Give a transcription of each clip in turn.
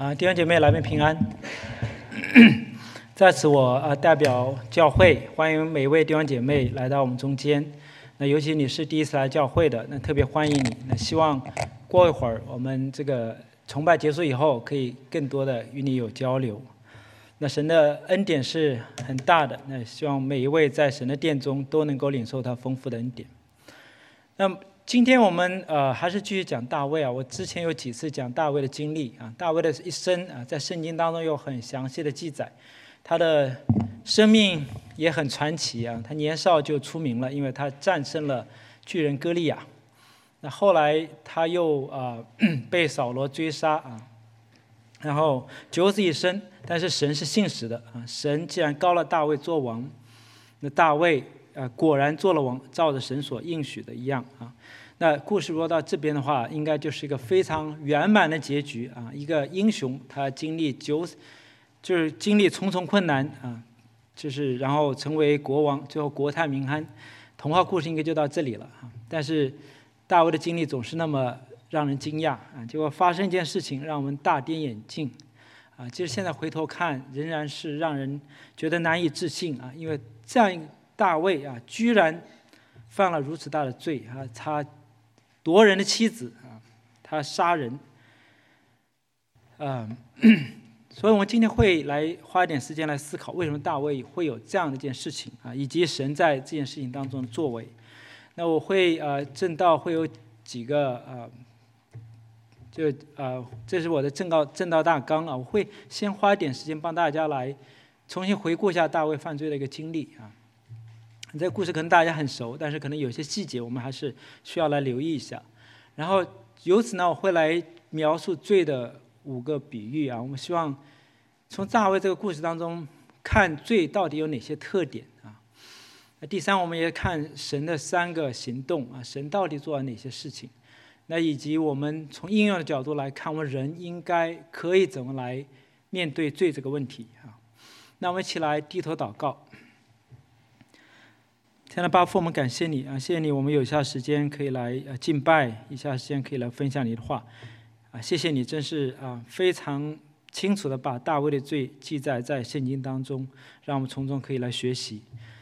弟兄姐妹，来宾平安。在此我代表教会欢迎每一位弟兄姐妹来到我们中间。那尤其你是第一次来教会的，那特别欢迎你。那希望过一会儿我们这个崇拜结束以后，可以更多的与你有交流。那神的恩典是很大的，那希望每一位在神的殿中都能够领受他丰富的恩典。那今天我们还是继续讲大卫啊。我之前有几次讲大卫的经历啊，大卫的一生啊，在圣经当中有很详细的记载，他的生命也很传奇啊。他年少就出名了，因为他战胜了巨人歌利亚。那后来他又被扫罗追杀啊，然后九死一生。但是神是信实的啊，神既然膏了大卫做王，那大卫果然做了王，照着神所应许的一样啊。那故事如果到这边的话，应该就是一个非常圆满的结局啊。一个英雄，他就是经历重重困难啊，就是然后成为国王，最后国泰民安。童话故事应该就到这里了啊。但是大卫的经历总是那么让人惊讶啊，结果发生一件事情让我们大跌眼镜啊。其实现在回头看，仍然是让人觉得难以置信啊，因为这样一个大卫啊，居然犯了如此大的罪啊！他夺人的妻子啊，他杀人，所以我们今天会来花一点时间来思考，为什么大卫会有这样的一件事情啊，以及神在这件事情当中的作为。那我会正道会有几个这是我的正道大纲啊，我会先花一点时间帮大家来重新回顾一下大卫犯罪的一个经历啊。这个故事可能大家很熟，但是可能有些细节我们还是需要来留意一下。然后由此呢，我会来描述罪的5个比喻啊。我们希望从大卫这个故事当中看罪到底有哪些特点啊。第3，我们也看神的3个行动啊，神到底做了哪些事情。那以及我们从应用的角度来看，我们人应该可以怎么来面对罪这个问题啊。那我们一起来低头祷告。天父爸父，我们感谢你啊，谢谢你，我们有一下时间可以来敬拜，一下时间可以来分享你的话啊，谢谢你，真是非常清楚的把大卫的罪记载在圣经当中，让我们从中可以来学习。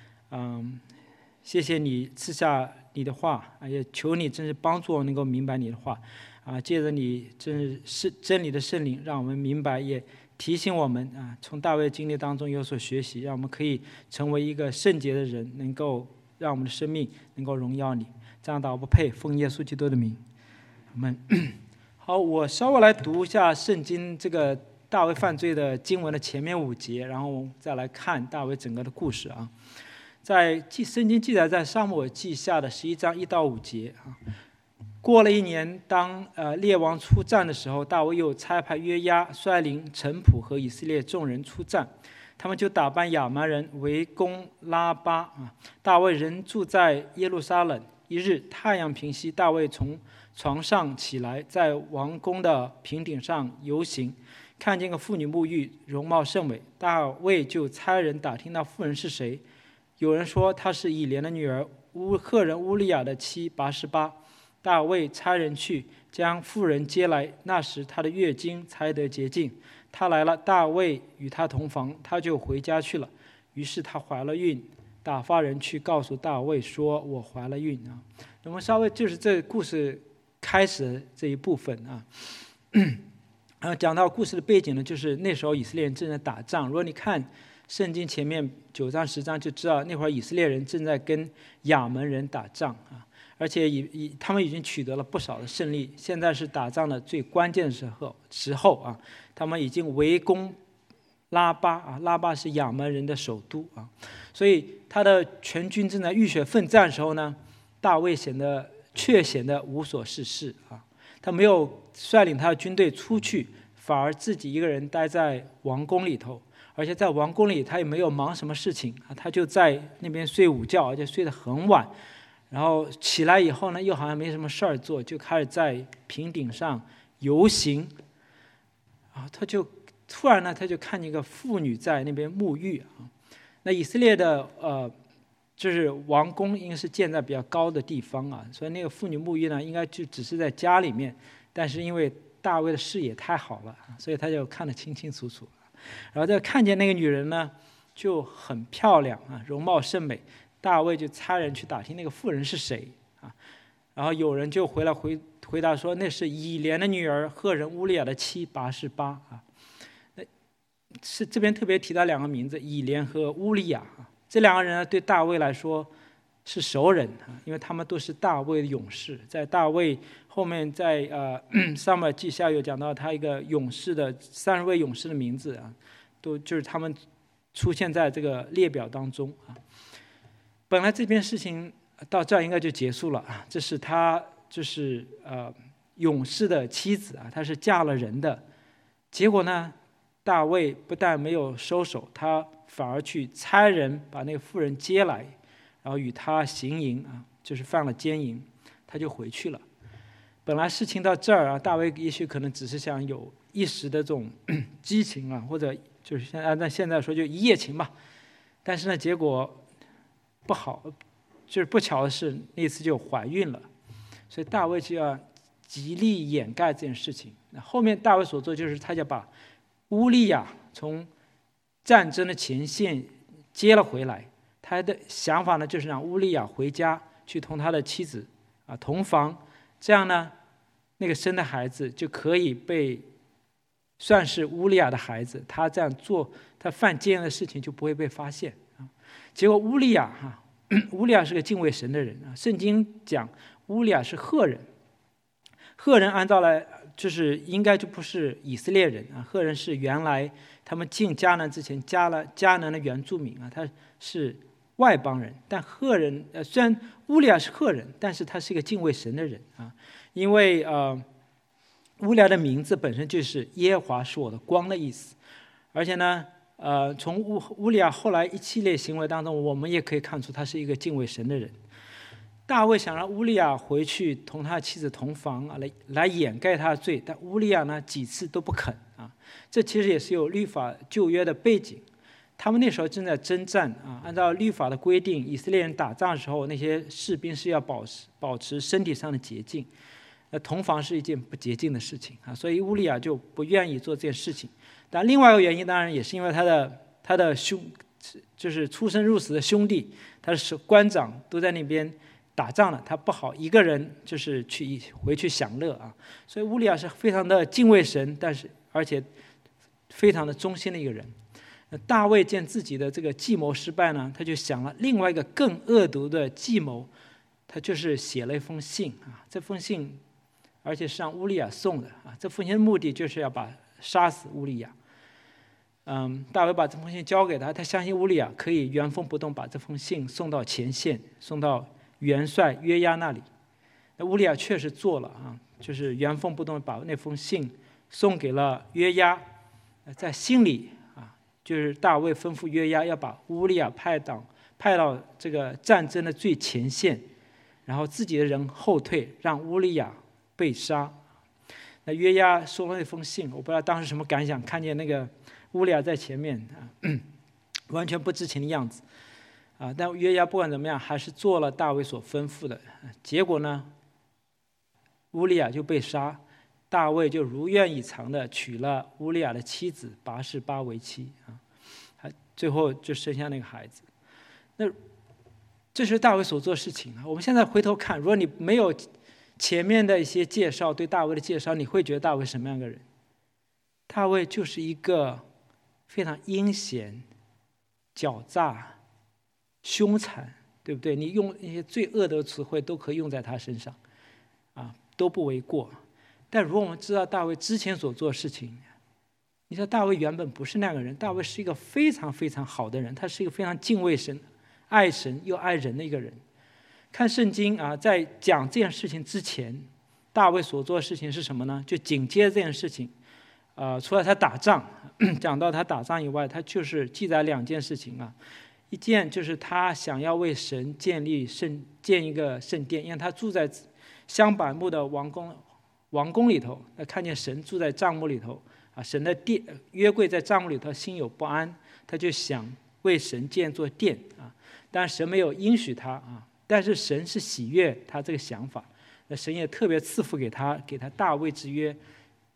谢谢你赐下你的话啊，也求你真是帮助我能够明白你的话啊，借着你真是真理的圣灵，让我们明白，也提醒我们啊，从大卫的经历当中有所学习，让我们可以成为一个圣洁的人，能够让我们的生命能够荣耀你。这样祷不配，奉耶稣基督的名，阿们。好，我稍微来读一下圣经这个大卫犯罪的经文的前面5节，然后再来看大卫整个的故事啊。在圣经记载在撒母耳记下的11章1到5节啊。过了1年，当列王出战的时候，大卫又差派约押率领臣仆和以色列众人出战。他们就打败亚扪人，围攻拉巴啊。大卫仍住在耶路撒冷。一日太阳平西，大卫从床上起来，在王宫的平顶上游行，看见个妇女沐浴，容貌甚美。大卫就差人打听那妇人是谁。有人说她是以莲的女儿赫人乌利亚的妻拔示巴。大卫差人去将妇人接来，那时她的月经才得洁净。她来了，大卫与她同房，她就回家去了。于是她怀了孕，打发人去告诉大卫说：“我怀了孕啊。”我们稍微就是这个故事开始这一部分啊。讲到故事的背景呢，就是那时候以色列人正在打仗。如果你看圣经前面9章10章，就知道那会儿以色列人正在跟亚扪人打仗啊。而且他们已经取得了不少的胜利，现在是打仗的最关键的时候啊，他们已经围攻拉巴啊，拉巴是亚扪人的首都啊，所以他的全军正在浴血奋战的时候呢，大卫却显得无所事事啊，他没有率领他的军队出去，反而自己一个人待在王宫里头，而且在王宫里他也没有忙什么事情啊，他就在那边睡午觉，而且睡得很晚。然后起来以后呢，又好像没什么事儿做，就开始在平顶上游行啊。他就突然呢，他就看见一个妇女在那边沐浴啊。那以色列的就是王宫应该是建在比较高的地方啊，所以那个妇女沐浴呢，应该就只是在家里面。但是因为大卫的视野太好了，所以他就看得清清楚楚。然后再看见那个女人呢，就很漂亮啊，容貌甚美。大卫就差人去打听那个妇人是谁啊，然后有人就回答说，那是以连的女儿赫人乌利亚的妻拔示巴啊。是这边特别提到两个名字，以连和乌利亚啊，这两个人呢对大卫来说是熟人啊，因为他们都是大卫的勇士。在大卫后面在撒母耳记下有讲到他一个勇士的30位勇士的名字啊，都就是他们出现在这个列表当中啊。本来这件事情到这儿应该就结束了啊，这是他就是勇士的妻子啊，她是嫁了人的。结果呢，大卫不但没有收手，他反而去差人把那个妇人接来，然后与他行淫啊，就是犯了奸淫，他就回去了。本来事情到这儿啊，大卫也许可能只是想有一时的这种激情啊，或者就是按现在说就一夜情吧。但是呢，结果不好，就是不巧的是那次就怀孕了，所以大卫就要极力掩盖这件事情。那后面大卫所做就是他就把乌利亚从战争的前线接了回来，他的想法呢就是让乌利亚回家去同他的妻子同房，这样呢那个生的孩子就可以被算是乌利亚的孩子，他这样做他犯奸淫的事情就不会被发现啊。结果乌利亚乌利亚是个敬畏神的人啊，圣经讲乌利亚是赫人，赫人按照来就是应该就不是以色列人啊，赫人是原来他们进迦南之前迦南的原住民啊，他是外邦人。但赫人虽然乌利亚是赫人，但是他是一个敬畏神的人啊，因为乌利亚的名字本身就是耶和华是我的光的意思。而且呢从乌利亚后来一系列行为当中，我们也可以看出他是一个敬畏神的人。大卫想让乌利亚回去同他妻子同房啊，来掩盖他的罪，但乌利亚呢几次都不肯啊。这其实也是有律法旧约的背景，他们那时候正在征战啊。按照律法的规定，以色列人打仗的时候，那些士兵是要保持身体上的洁净，同房是一件不洁净的事情啊，所以乌利亚就不愿意做这件事情。但另外一个原因当然也是因为他的就是出生入死的兄弟，他的官长都在那边打仗了，他不好一个人就是回去享乐啊。所以乌利亚是非常的敬畏神，但是而且非常的忠心的一个人。大卫见自己的这个计谋失败呢，他就想了另外一个更恶毒的计谋，他就是写了一封信啊。这封信而且是让乌利亚送的啊。这封信的目的就是要杀死乌利亚。大卫把这封信交给他，他相信乌利亚可以原封不动把这封信送到前线，送到元帅约押那里。那乌利亚确实做了啊，就是原封不动把那封信送给了约押。在信里啊，就是大卫吩咐约押要把乌利亚派到这个战争的最前线，然后自己的人后退，让乌利亚被杀。那约押收了那封信，我不知道当时什么感想，看见那个乌利亚在前面完全不知情的样子啊。但约押不管怎么样，还是做了大卫所吩咐的。结果呢，乌利亚就被杀，大卫就如愿以偿的娶了乌利亚的妻子拔示巴为妻啊，最后就生下那个孩子。那这是大卫所做的事情啊。我们现在回头看，如果你没有前面的一些介绍，对大卫的介绍，你会觉得大卫什么样的人？大卫就是一个非常阴险、狡诈、凶残，对不对？你用一些最恶的词汇都可以用在他身上啊，都不为过。但如果我们知道大卫之前所做的事情，你知道大卫原本不是那个人，大卫是一个非常非常好的人，他是一个非常敬畏神、爱神又爱人的一个人。看圣经啊，在讲这件事情之前，大卫所做的事情是什么呢？就紧接着这件事情，除了他打仗，讲到他打仗以外，他就是记载2件事情啊。一件就是他想要为神建一个圣殿，因为他住在香柏木的王宫里头，他看见神住在帐幕里头啊，神的约柜在帐幕里头，心有不安，他就想为神建座殿啊。但神没有应许他啊，但是神是喜悦他这个想法，那神也特别赐福给他大卫之约，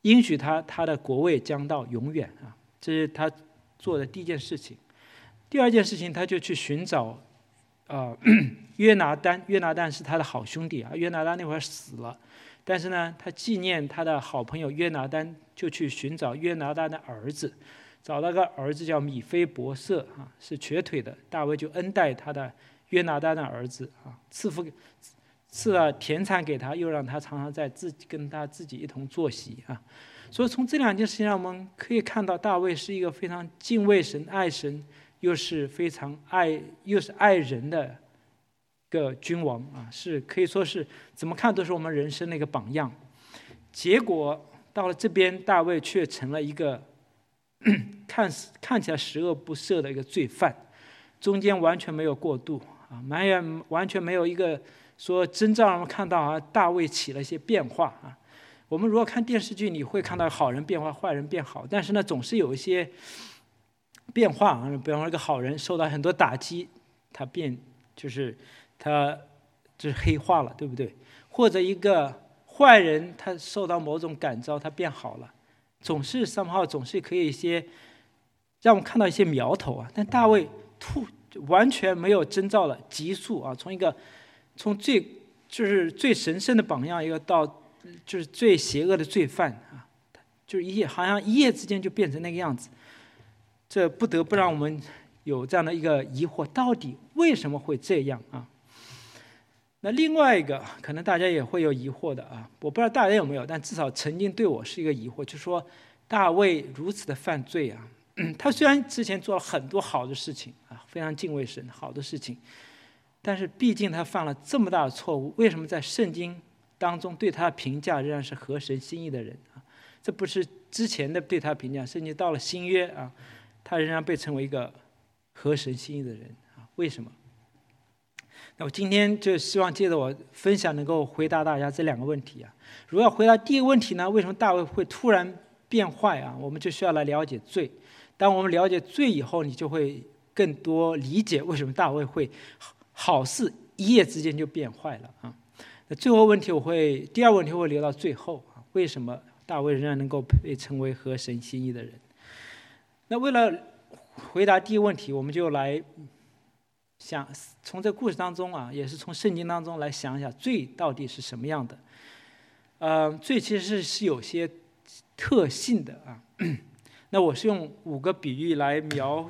应许他的国位将到永远啊，这是他做的第一件事情。第二件事情，他就去寻找约拿单。约拿单是他的好兄弟啊，约拿单那会儿死了，但是呢，他纪念他的好朋友约拿单，就去寻找约拿单的儿子，找到个儿子叫米非伯色啊，是瘸腿的。大卫就恩待他的约拿单的儿子啊，赐了田产给他，又让他常常跟他自己一同坐席啊。所以从这两件事情上，我们可以看到大卫是一个非常敬畏神、爱神，又是爱人的个君王啊，是可以说是怎么看都是我们人生的一个榜样。结果到了这边，大卫却成了一个看起来十恶不赦的一个罪犯，中间完全没有过渡啊，完全没有一个说真正让我们看到啊，大卫起了一些变化啊。我们如果看电视剧，你会看到好人变坏，坏人变好，但是呢，总是有一些变化啊。比方说，一个好人受到很多打击，他就是黑化了，对不对？或者一个坏人，他受到某种感召，他变好了，总是可以让我们看到一些苗头啊。但大卫完全没有征兆了，急速啊，从最神圣的榜样，一个到就是最邪恶的罪犯啊，就是好像一夜之间就变成那个样子。这不得不让我们有这样的一个疑惑，到底为什么会这样啊？那另外一个可能大家也会有疑惑的啊，我不知道大家有没有，但至少曾经对我是一个疑惑，就是说大卫如此的犯罪啊，他虽然之前做了很多好的事情啊，非常敬畏神，好的事情，但是毕竟他犯了这么大的错误，为什么在圣经当中对他的评价仍然是合神心意的人啊？这不是之前的对他评价，甚至到了新约啊，他仍然被称为一个合神心意的人啊？为什么？那我今天就希望借着我分享能够回答大家这两个问题啊。如果要回答第一个问题呢，为什么大卫会突然变坏啊？我们就需要来了解罪。当我们了解罪以后，你就会更多理解为什么大卫会好事一夜之间就变坏了啊。那第二个问题我会留到最后啊，为什么大卫仍然能够被称为合神心意的人？那为了回答第一个问题，我们就来想从这个故事当中啊，也是从圣经当中来想一下罪到底是什么样的。罪其实是有些特性的啊。那我是用5个比喻来描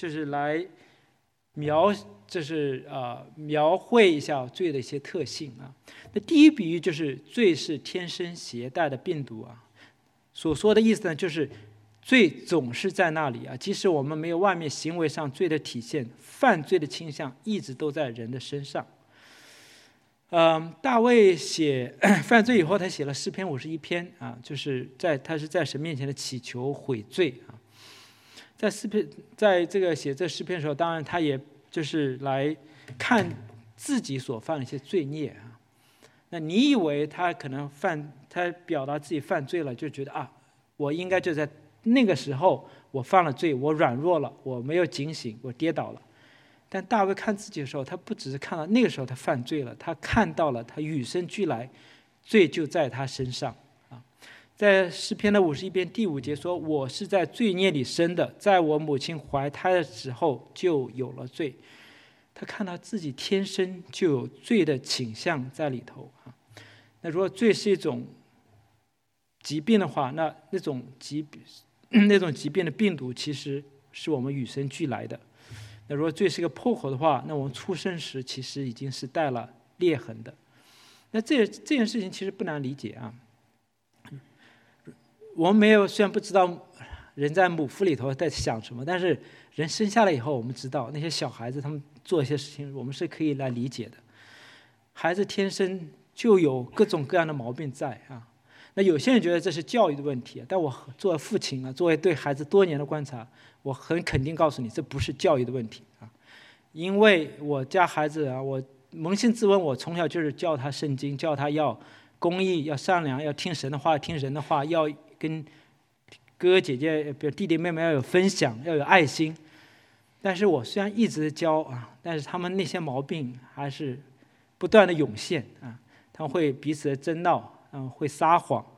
绘一下罪的一些特性啊。那第一比喻就是罪是天生携带的病毒啊。所说的意思呢，就是罪总是在那里啊，即使我们没有外面行为上罪的体现，犯罪的倾向一直都在人的身上。大卫写犯罪以后，他写了诗篇51篇啊，就是他是在神面前的祈求悔罪啊。在这个写这诗篇的时候，当然他也就是来看自己所犯的一些罪孽啊。那你以为他可能他表达自己犯罪了，就觉得啊，我应该就在那个时候我犯了罪，我软弱了，我没有警醒，我跌倒了。但大卫看自己的时候，他不只是看到那个时候他犯罪了，他看到了他与生俱来罪就在他身上啊。在诗篇的51篇第5节说，我是在罪孽里生的，在我母亲怀胎的时候就有了罪。他看到自己天生就有罪的倾向在里头啊。那如果罪是一种疾病的话，那种疾病的病毒其实是我们与生俱来的。那如果罪是个破口的话，那我们出生时其实已经是带了裂痕的。那这件事情其实不难理解啊。我们虽然不知道人在母腹里头在想什么，但是人生下来以后，我们知道那些小孩子他们做一些事情，我们是可以来理解的。孩子天生就有各种各样的毛病在啊。那有些人觉得这是教育的问题，但我作为父亲啊，作为对孩子多年的观察，我很肯定告诉你，这不是教育的问题啊。因为我家孩子啊，我扪心自问，我从小就是教他圣经，教他要公义，要善良，要听神的话，听人的话，要跟哥哥姐姐、比如弟弟妹妹要有分享，要有爱心。但是我虽然一直教啊，但是他们那些毛病还是不断的涌现啊。他们会彼此的争闹，会撒谎，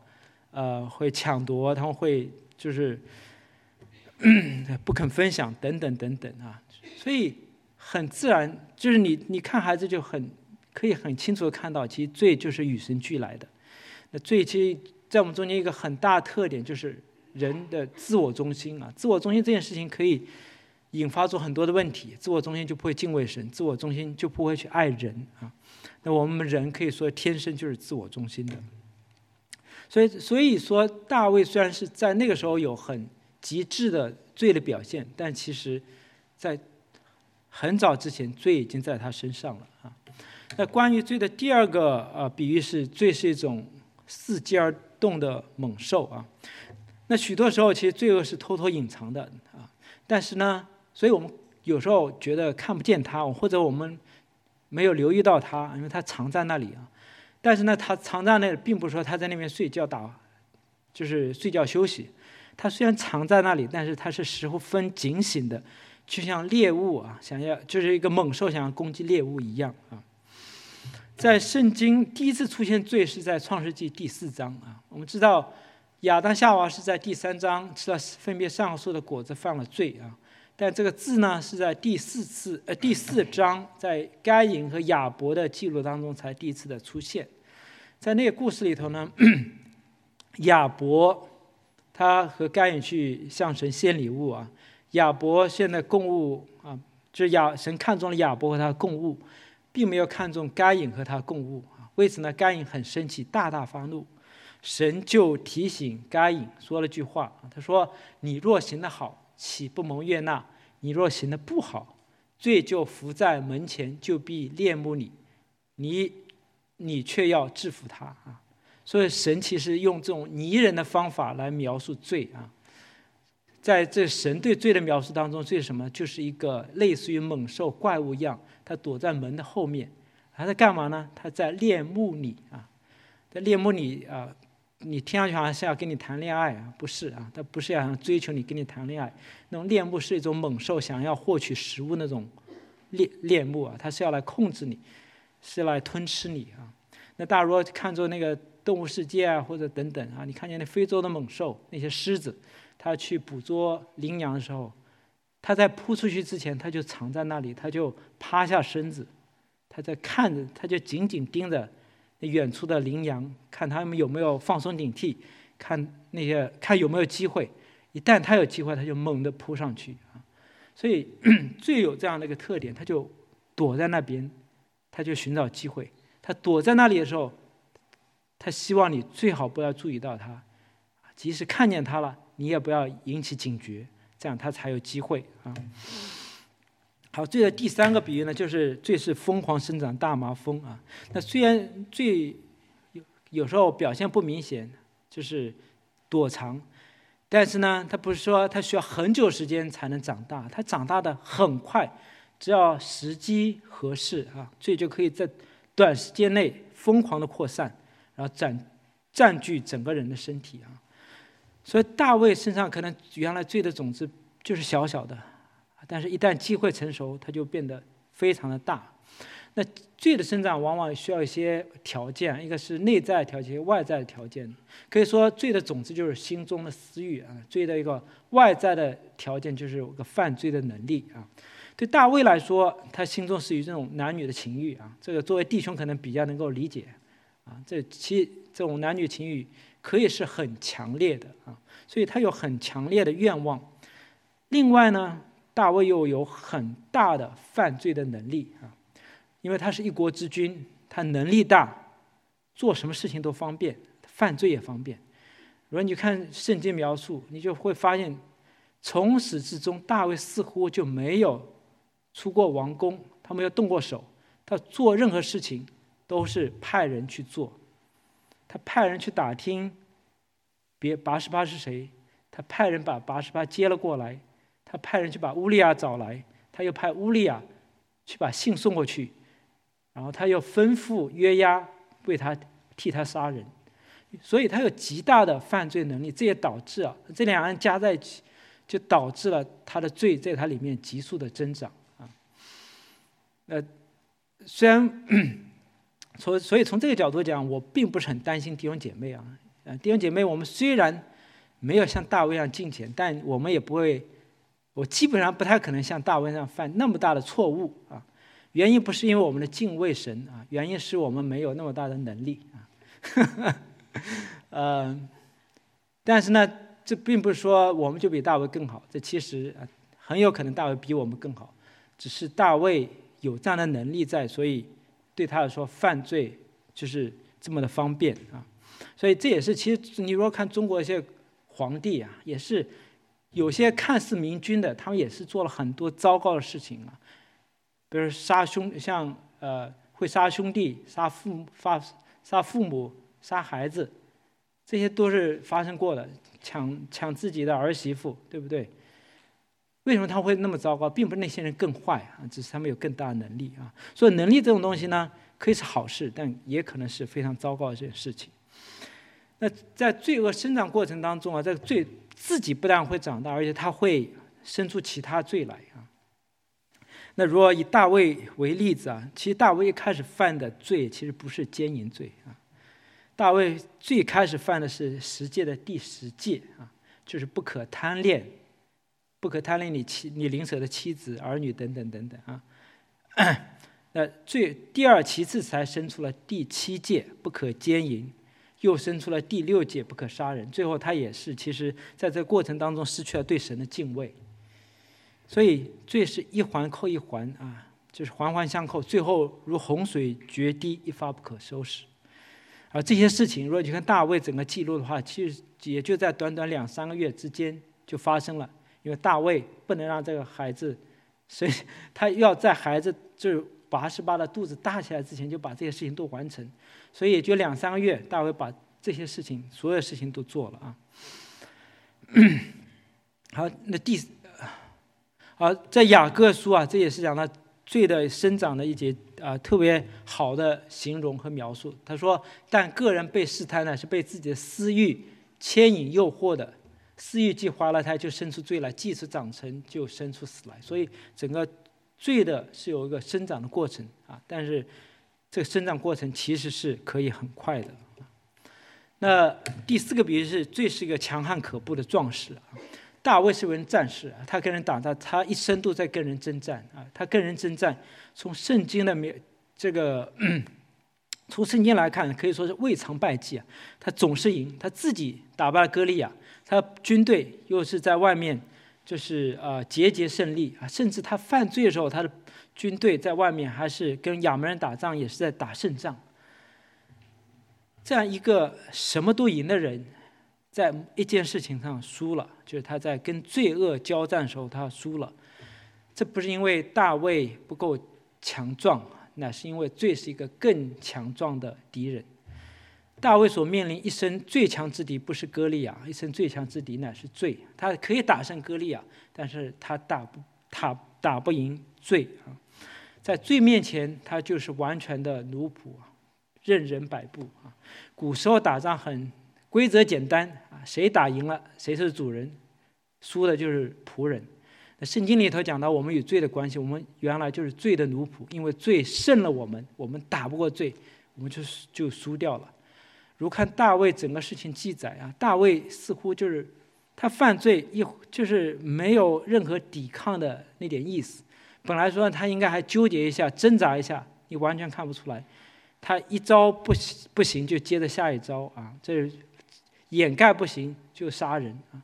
会抢夺，他们会就是不肯分享等等等等啊。所以很自然，就是你看孩子就可以很清楚的看到，其实罪就是与生俱来的。那罪其实在我们中间一个很大的特点就是人的自我中心啊。自我中心这件事情可以引发出很多的问题，自我中心就不会敬畏神，自我中心就不会去爱人啊。那我们人可以说天生就是自我中心的。所以说大卫虽然是在那个时候有很极致的罪的表现，但其实在很早之前罪已经在他身上了啊。那关于罪的第二个比喻是，罪是一种伺机而动的猛兽啊。那许多时候其实罪恶是偷偷隐藏的啊，但是呢，所以我们有时候觉得看不见它，或者我们没有留意到它，因为它藏在那里啊。但是呢，它藏在那里，并不是说它在那边睡觉就是睡觉休息。它虽然藏在那里，但是它是十分警醒的，就像猎物啊，就是一个猛兽想要攻击猎物一样啊。在圣经第一次出现罪是在创世纪第4章啊。我们知道亚当夏娃是在第3章吃了分别善恶树的果子犯了罪啊。但这个字呢是在第4章，在该隐和亚伯的记录当中才第一次的出现。在那个故事里头呢，亚伯他和该隐去向神献礼物啊。亚伯献的供物啊，就是神看中了亚伯和他的供物，并没有看中该隐和他的供物啊。为此呢，该隐很生气，大大发怒。神就提醒该隐说了句话，他说：“你若行得好，岂不蒙悦纳？你若行得不好，罪就伏在门前，就必恋慕你，你却要制服他啊。”所以神其实用这种拟人的方法来描述罪啊。在这神对罪的描述当中，罪是什么？就是一个类似于猛兽怪物一样，他躲在门的后面，他在干嘛呢？他在恋慕你啊，在恋慕你啊。你听上去好像是要跟你谈恋爱啊，不是啊，他不是要追求你跟你谈恋爱，那种恋慕是一种猛兽想要获取食物那种恋慕啊，他是要来控制你，是来吞吃你啊。那大家如果看作那个动物世界啊，或者等等啊，你看见那非洲的猛兽，那些狮子，他去捕捉羚羊的时候，他在扑出去之前，他就藏在那里，他就趴下身子，他在看着，他就紧紧盯着远处的羚羊，看他们有没有放松警惕，看有没有机会。一旦他有机会，他就猛地扑上去啊。所以最有这样的一个特点，他就躲在那边，他就寻找机会。他躲在那里的时候，他希望你最好不要注意到他，即使看见他了，你也不要引起警觉，这样他才有机会啊。好，罪的第3个比喻呢，就是罪是疯狂生长大麻风啊。那虽然罪有时候表现不明显，就是躲藏，但是呢，他不是说他需要很久时间才能长大，他长大的很快，只要时机合适啊，罪就可以在短时间内疯狂的扩散，然后占据整个人的身体啊。所以大卫身上可能原来罪的种子就是小小的，但是一旦机会成熟，它就变得非常的大。那罪的生长往往需要一些条件，一个是内在条件，外在的条件。可以说罪的种子就是心中的私欲啊，罪的一个外在的条件就是有个犯罪的能力啊。对大卫来说，他心中是有这种男女的情欲啊，这个作为弟兄可能比较能够理解啊。这种男女情欲可以是很强烈的啊，所以他有很强烈的愿望。另外呢，大卫又有很大的犯罪的能力啊，因为他是一国之君，他能力大，做什么事情都方便，犯罪也方便。如果你看圣经描述，你就会发现，从始至终，大卫似乎就没有出过王宫，他没有动过手，他做任何事情都是派人去做。他派人去打听拔示巴是谁，他派人把拔示巴接了过来，他派人去把乌利亚找来，他又派乌利亚去把信送过去，然后他又吩咐约押替他杀人，所以他有极大的犯罪能力。这也导致这两个人加在一起，就导致了他的罪在他里面急速的增长啊。虽然所以从这个角度讲，我并不是很担心弟兄姐妹啊。 弟兄姐妹，我们虽然没有像大卫一样敬虔，但我们也不会，我基本上不太可能像大卫那样犯那么大的错误啊。原因不是因为我们的敬畏神啊，原因是我们没有那么大的能力啊。但是呢，这并不是说我们就比大卫更好，这其实很有可能大卫比我们更好，只是大卫有这样的能力在，所以对他来说犯罪就是这么的方便啊。所以这也是，其实你如果看中国一些皇帝啊，也是有些看似明君的，他们也是做了很多糟糕的事情啊，比如像会杀兄弟、杀父母、杀孩子，这些都是发生过的，抢自己的儿媳妇，对不对？为什么他会那么糟糕？并不是那些人更坏啊，只是他们有更大的能力啊。所以能力这种东西呢，可以是好事，但也可能是非常糟糕的这件事情。那在罪恶生长过程当中啊，这个罪自己不但会长大，而且它会生出其他罪来啊。那如果以大卫为例子啊，其实大卫一开始犯的罪其实不是奸淫罪啊，大卫最开始犯的是十诫的第10诫啊，就是不可贪恋你邻舍的妻子、儿女等等等等啊。那其次才生出了第7诫不可奸淫，又生出了第6诫不可杀人，最后他也是其实在这个过程当中失去了对神的敬畏。所以罪是一环扣一环啊，就是环环相扣，最后如洪水决堤，一发不可收拾。而这些事情如果你看大卫整个记录的话，其实也就在短短2-3个月之间就发生了。因为大卫不能让这个孩子，所以他要在孩子就是拔示巴的肚子大起来之前就把这些事情都完成，所以也就2-3个月，大卫把这些事情所有事情都做了啊。好，那在雅各书啊，这也是讲到罪的生长的一节特别好的形容和描述。他说：“但个人被试探呢，是被自己的私欲牵引诱惑的。私欲既怀了胎，就生出罪来；既是长成，就生出死来。”所以整个罪的是有一个生长的过程啊，但是这个生长过程其实是可以很快的。那第4个比喻是罪是一个强悍可怖的壮士啊。大卫是位战士啊，他跟人打仗，他一生都在跟人征战啊。他跟人征战，从圣经的从圣经来看，可以说是未尝败绩啊。他总是赢，他自己打败了歌利亚，他军队又是在外面就是节胜利啊。甚至他犯罪的时候，他的军队在外面还是跟亚门人打仗，也是在打胜仗。这样一个什么都赢的人，在一件事情上输了，就是他在跟罪恶交战的时候他输了。这不是因为大卫不够强壮，乃是因为罪是一个更强壮的敌人。大卫所面临一生最强之敌不是歌利亚，一生最强之敌乃是罪。他可以打胜歌利亚，但是他打不赢罪啊。在罪面前，他就是完全的奴仆，任人摆布啊。古时候打仗很规则简单啊，谁打赢了谁是主人，输的就是仆人。那圣经里头讲到我们与罪的关系，我们原来就是罪的奴仆，因为罪胜了我们，我们打不过罪，我们就输掉了。如看大卫整个事情记载啊，大卫似乎就是他犯罪就是没有任何抵抗的那点意思。本来说他应该还纠结一下挣扎一下，你完全看不出来，他一招不行就接着下一招啊，这掩盖不行就杀人啊，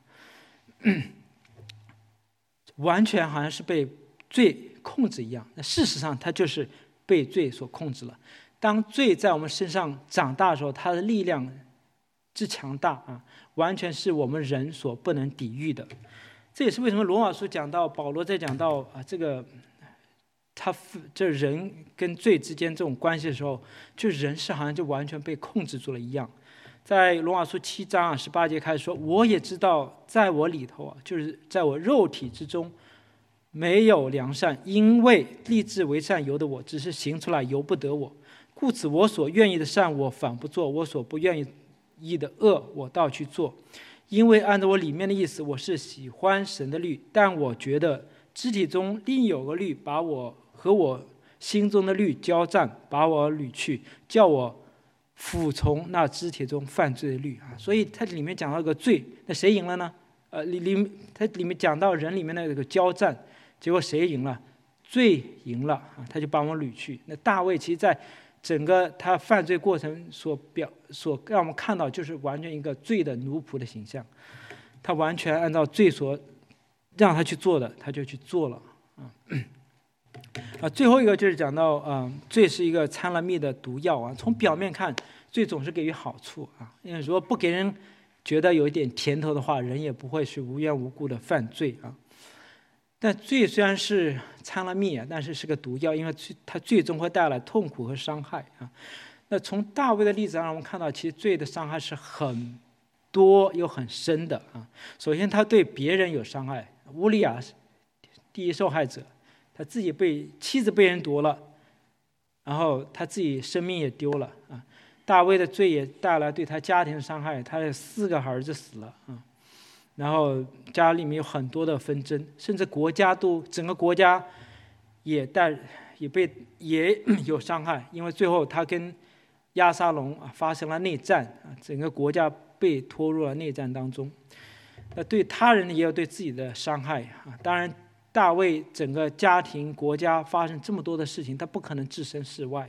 完全好像是被罪控制一样。那事实上他就是被罪所控制了。当罪在我们身上长大的时候，它的力量之强大啊，完全是我们人所不能抵御的。这也是为什么罗马书讲到保罗在讲到这人跟罪之间这种关系的时候，就人是好像就完全被控制住了一样。在罗马书7章18节开始说：“我也知道，在我里头就是在我肉体之中，没有良善，因为立志为善由得我，只是行出来由不得我。故此，我所愿意的善我反不做，我所不愿意的恶我倒去做。因为按照我里面的意思，我是喜欢神的律，但我觉得肢体中另有个律把我和我心中的律交战，把我掳去，叫我服从那肢体中犯罪的律啊。所以它里面讲到一个罪，那谁赢了呢？它里面讲到人里面的这个交战，结果谁赢了？罪赢了啊，他就把我们掳去。那大卫其实在整个他犯罪过程所让我们看到，就是完全一个罪的奴仆的形象，他完全按照罪所让他去做的，他就去做了啊。最后一个就是讲到罪是一个掺了蜜的毒药啊。从表面看，罪总是给予好处啊，因为如果不给人觉得有一点甜头的话，人也不会去无缘无故的犯罪啊。但罪虽然是掺了蜜啊，但是是个毒药，因为它最终会带来痛苦和伤害啊。那从大卫的例子让我们看到，其实罪的伤害是很多又很深的啊。首先，他对别人有伤害，乌利亚第一受害者，他自己妻子被人夺了，然后他自己生命也丢了啊。大卫的罪也带来对他家庭的伤害，他的4个儿子死了啊。然后家里面有很多的纷争，甚至整个国家也有伤害，因为最后他跟押沙龙发生了内战啊，整个国家被拖入了内战当中。对他人也有对自己的伤害啊。当然，大卫整个家庭国家发生这么多的事情，他不可能置身事外。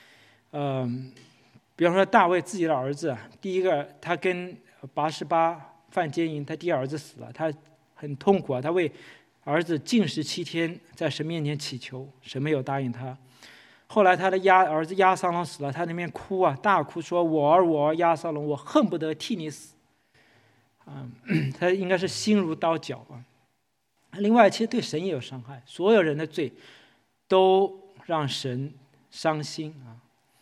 比方说大卫自己的儿子，第一个他跟拔示巴犯奸淫，他第一儿子死了，他很痛苦啊，他为儿子禁食7天，在神面前祈求，神没有答应他。后来他的儿子押沙龙死了，他那边哭啊，大哭说：“我儿押沙龙，我恨不得替你死。”他应该是心如刀绞啊。另外，其实对神也有伤害，所有人的罪都让神伤心啊。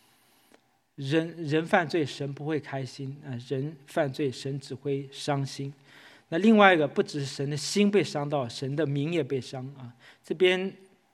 人犯罪，神不会开心啊；人犯罪，神只会伤心。那另外一个，不只是神的心被伤到，神的名也被伤啊。这边，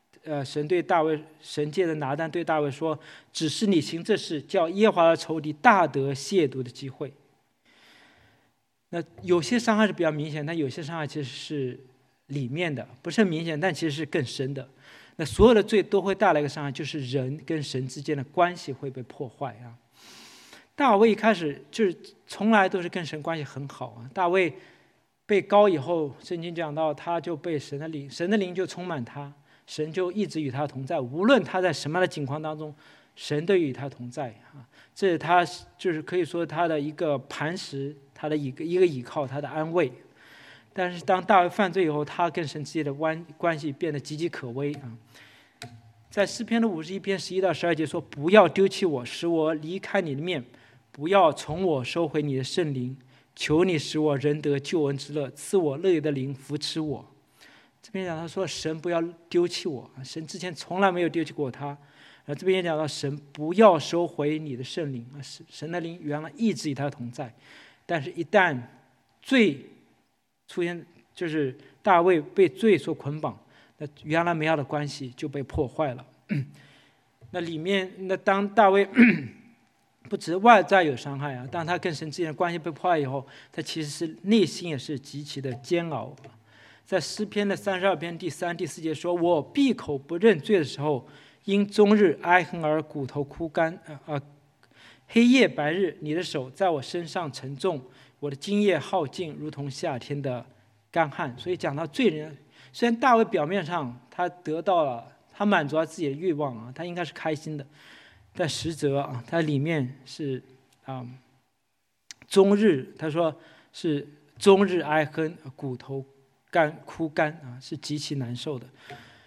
神借着拿单对大卫说：“只是你行这事，叫耶和华的仇敌大得亵渎的机会。”那有些伤害是比较明显，但有些伤害其实是里面的，不是很明显，但其实是更深的。那所有的罪都会带来一个伤害，就是人跟神之间的关系会被破坏啊。大卫一开始就是从来都是跟神关系很好啊。大卫被膏以后，圣经讲到他就被神的灵就充满他，神就一直与他同在，无论他在什么样的境况当中，神都与他同在啊。这是他就是可以说他的一个磐石，他的一个依靠，他的安慰。但是当大卫犯罪以后，他跟神之间的关系变得岌岌可危啊。在诗篇的51篇11到12节说：“不要丢弃我，使我离开你的面；不要从我收回你的圣灵。求你使我仍得救恩之乐，赐我乐意的灵扶持我。”这边讲他说神不要丢弃我，神之前从来没有丢弃过他。这边也讲到神不要收回你的圣灵，神的灵原来一直与他同在，但是一旦罪出现，就是大卫被罪所捆绑，那原来美好的关系就被破坏了。那当大卫不只外在有伤害啊，当他跟神之间的关系被破坏以后，他其实是内心也是极其的煎熬。在诗篇的32篇第3、第4节说：“我闭口不认罪的时候，因终日哀恨而骨头枯干黑夜白日，你的手在我身上沉重，我的精液耗尽，如同夏天的干旱。”所以讲到罪人，虽然大卫表面上他得到了，他满足了自己的欲望啊，他应该是开心的，但实则啊，他里面是终日，他说是终日哀恨，骨头枯干啊，是极其难受的。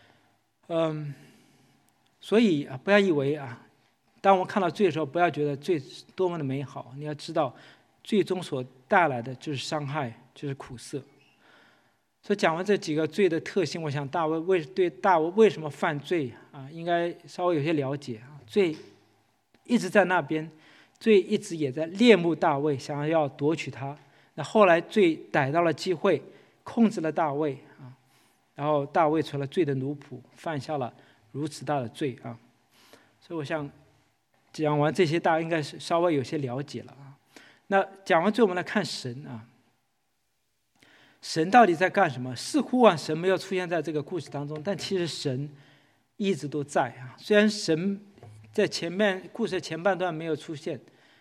所以不要以为当我们看到罪的时候，不要觉得罪多么的美好，你要知道，最终所带来的就是伤害，就是苦涩。所以讲完这几个罪的特性，我想大卫为什么犯罪应该稍微有些了解啊。罪一直在那边，罪一直也在恋慕大卫，想要夺取他。那后来罪逮到了机会，控制了大卫然后大卫成了罪的奴仆，犯下了如此大的罪啊。所以我想讲完这些，大家应该是稍微有些了解了啊。那讲完罪，我们来看神啊。神到底在干什么？似乎神没有出现在这个故事当中，但其实神一直都在啊。虽然神在故事前半段没有出现，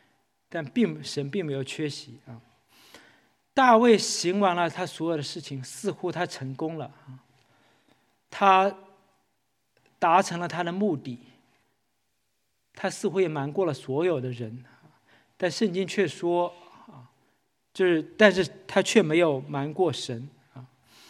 但神并没有缺席啊。大卫行完了他所有的事情，似乎他成功了啊，他达成了他的目的，他似乎也瞒过了所有的人，但圣经却说啊，但是他却没有瞒过神啊。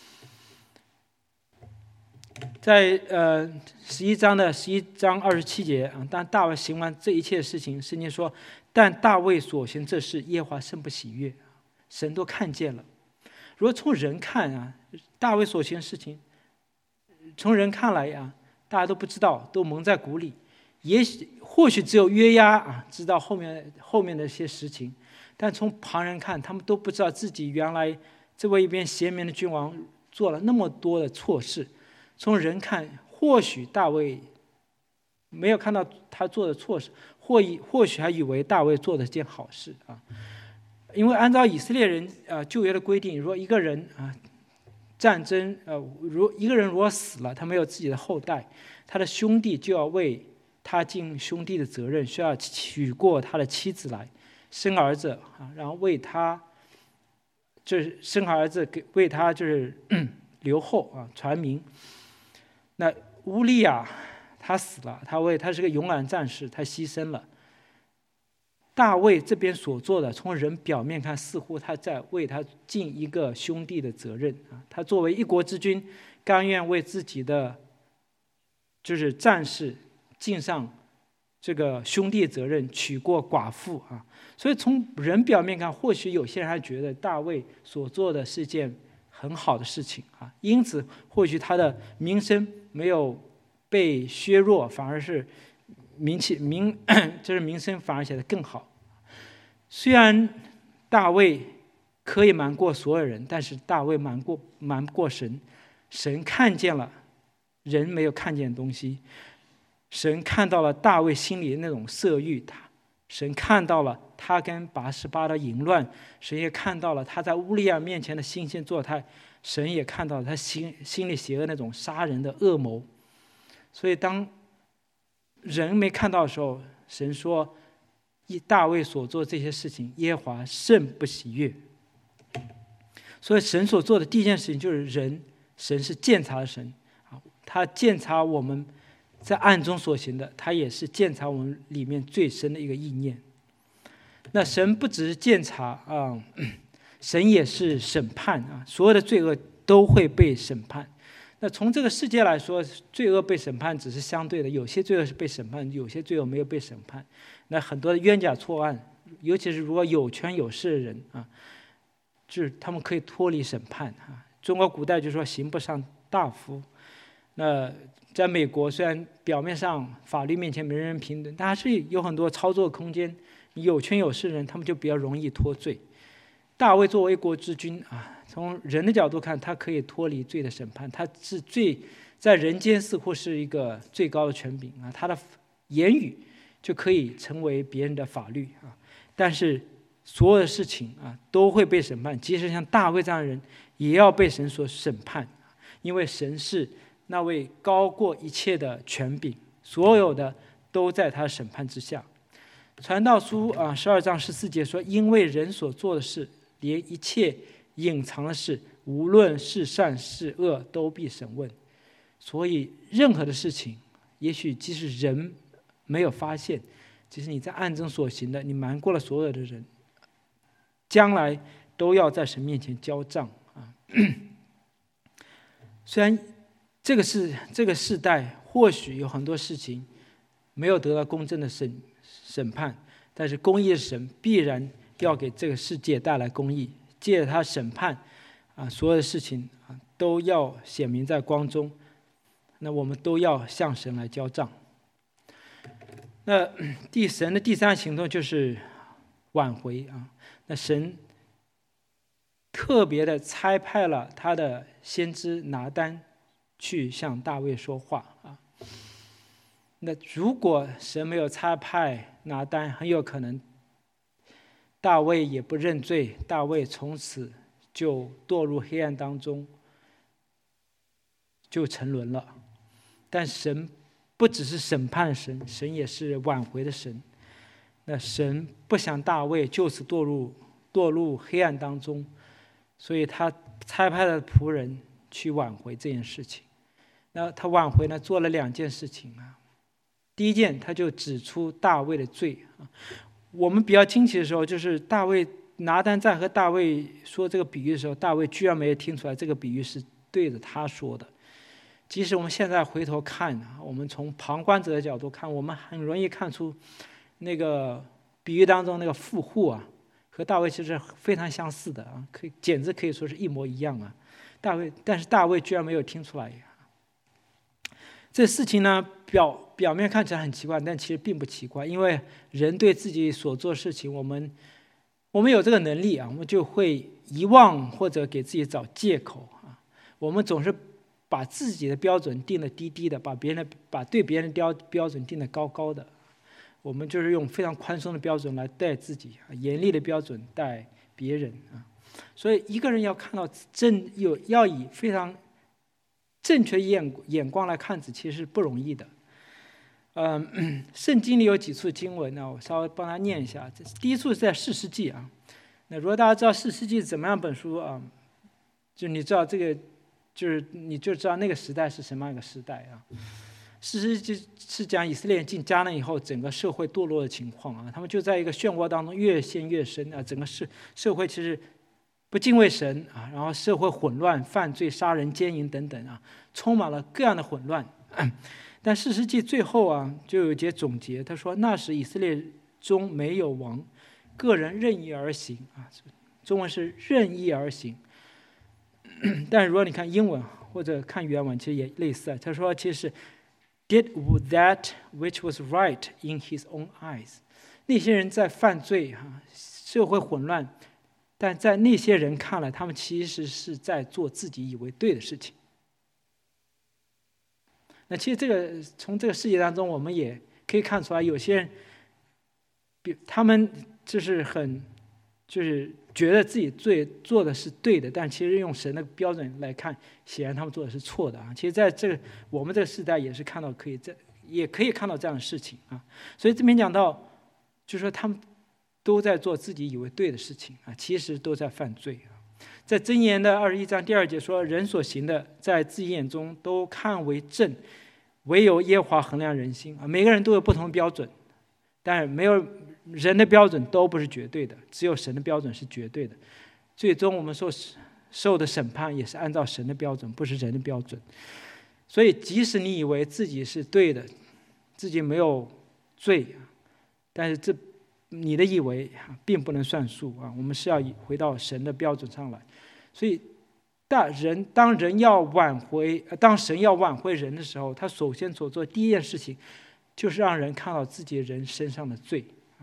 在11章27节啊，当大卫行完这一切事情，圣经说，但大卫所行这事，耶和华甚不喜悦，神都看见了。如果从人看啊，大卫所行的事情，从人看来啊，大家都不知道，都蒙在鼓里。或许只有约押啊知道后面的一些事情，但从旁人看，他们都不知道自己原来这位一边贤明的君王做了那么多的错事。从人看，或许大卫没有看到他做的错事，或许还以为大卫做的件好事啊。因为按照以色列人旧约的规定，如果一个人战争一个人如果死了，他没有自己的后代，他的兄弟就要为他尽兄弟的责任，需要娶过他的妻子来生儿子啊，然后为他就是生儿子为他就是留后啊，传名。那乌利亚他死了，他是个勇敢战士，他牺牲了。大卫这边所做的，从人表面看，似乎他在为他尽一个兄弟的责任啊。他作为一国之君，甘愿为自己的就是战士尽上这个兄弟责任，娶过寡妇啊。所以从人表面看，或许有些人还觉得大卫所做的是件很好的事情啊，因此或许他的名声没有被削弱，反而是就是名声反而显得更好。虽然大卫可以瞒过所有人，但是大卫瞒不过神。神看见了人没有看见的东西，神看到了大卫心里的那种色欲，神看到了他跟拔示巴的淫乱，神也看到了他在乌利亚面前的惺惺作态，神也看到了他心里邪恶那种杀人的恶谋。所以当人没看到的时候，神说大卫所做这些事情，耶和华甚不喜悦。所以神所做的第一件事情就是神是鉴察的神，他鉴察我们在暗中所行的，他也是鉴察我们里面最深的一个意念。那神不只是鉴察啊，神也是审判啊，所有的罪恶都会被审判。那从这个世界来说，罪恶被审判只是相对的，有些罪恶是被审判，有些罪恶没有被审判。那很多的冤假错案，尤其是如果有权有势的人啊，就是他们可以脱离审判啊。中国古代就说刑不上大夫。那在美国，虽然表面上法律面前人人平等，但还是有很多操作空间。有权有势的人，他们就比较容易脱罪。大卫作为一国之君啊，从人的角度看，他可以脱离罪的审判，他是在人间似乎是一个最高的权柄啊，他的言语就可以成为别人的法律啊。但是所有的事情啊都会被审判，即使像大卫这样的人，也要被神所审判，因为神是那位高过一切的权柄，所有的都在他审判之下。传道书12章14节说，因为人所做的事，连一切隐藏的事，无论是善是恶，都必审问。所以任何的事情，也许即使人没有发现，即使你在暗中所行的，你瞒过了所有的人，将来都要在神面前交账啊。虽然这个世代或许有很多事情没有得到公正的审判，但是公义的神必然要给这个世界带来公义，借着他审判所有的事情都要显明在光中。那我们都要向神来交账。那神的第三行动就是挽回啊。那神特别的差派了他的先知拿单去向大卫说话啊。那如果神没有差派拿单，很有可能大卫也不认罪，大卫从此就堕入黑暗当中，就沉沦了。但神不只是审判的神，神也是挽回的神。 那神不想大卫就此堕入黑暗当中，所以他差派了仆人去挽回这件事情。那他挽回呢，做了2件事情啊。第一件，他就指出大卫的罪啊。我们比较惊奇的时候，就是拿单在和大卫说这个比喻的时候，大卫居然没有听出来这个比喻是对着他说的。即使我们现在回头看，我们从旁观者的角度看，我们很容易看出那个比喻当中那个富户啊，和大卫其实非常相似的啊，简直可以说是一模一样啊。但是大卫居然没有听出来。这事情呢，表面看起来很奇怪，但其实并不奇怪，因为人对自己所做的事情，我们有这个能力啊，我们就会遗忘或者给自己找借口啊。我们总是把自己的标准定得低低的，把对别人的标准定得高高的。我们就是用非常宽松的标准来待自己，严厉的标准待别人啊。所以一个人要看到要以非常正确眼光来看自己，其实是不容易的。圣经里有几处经文呢，我稍微帮他念一下。第一处是在士师记啊。那如果大家知道士师记是怎么样本书啊，就你知道这个，就是你就知道那个时代是什么样一个时代啊。士师记是讲以色列人进迦南以后，整个社会堕落的情况啊。他们就在一个漩涡当中越陷越深啊，整个社会其实不敬畏神啊，然后社会混乱、犯罪、杀人、奸淫等等啊，充满了各样的混乱。但士师记最后啊，就有一节总结，他说：“那时以色列中没有王，个人任意而行啊。”中文是任意而行。但如果你看英文或者看原文，其实也类似。他说，其实 did that which was right in his own eyes。那些人在犯罪啊，社会混乱，但在那些人看来，他们其实是在做自己以为对的事情。那其实从这个世界当中，我们也可以看出来，有些人，他们就是觉得自己做的是对的，但其实用神的标准来看，显然他们做的是错的啊。其实在我们这个时代也是看到也可以看到这样的事情啊。所以这边讲到，就是说他们都在做自己以为对的事情啊，其实都在犯罪啊。在箴言的21章第2节说：“人所行的，在自己眼中都看为正，唯有耶和华衡量人心。”啊，每个人都有不同的标准，但是没有人的标准都不是绝对的，只有神的标准是绝对的。最终我们受的审判也是按照神的标准，不是人的标准。所以即使你以为自己是对的，自己没有罪，但是你的以为并不能算数啊！我们是要回到神的标准上来。所以当神要挽回人的时候，他首先所做第一件事情，就是让人看到自己人身上的罪啊，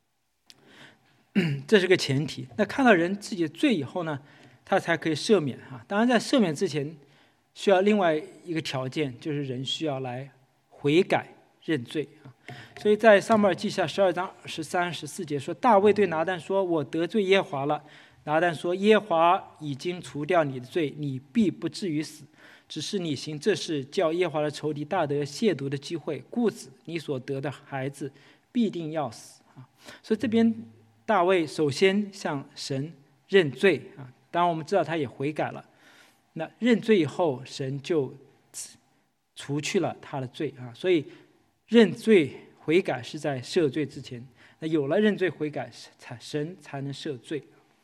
这是个前提。那看到人自己的罪以后呢，他才可以赦免啊。当然，在赦免之前，需要另外一个条件，就是人需要来悔改认罪啊。所以在撒母耳记下12章13、14节说，大卫对拿但说：“我得罪耶和华了。”拿但说：“耶和华已经除掉你的罪，你必不至于死。只是你行这事，叫耶和华的仇敌大得亵渎的机会，故此你所得的孩子必定要死。”啊，所以这边大卫首先向神认罪啊，当然我们知道他也悔改了。那认罪以后，神就除去了他的罪啊，所以认罪悔改是在赦罪之前。那有了认罪悔改，神才能赦罪。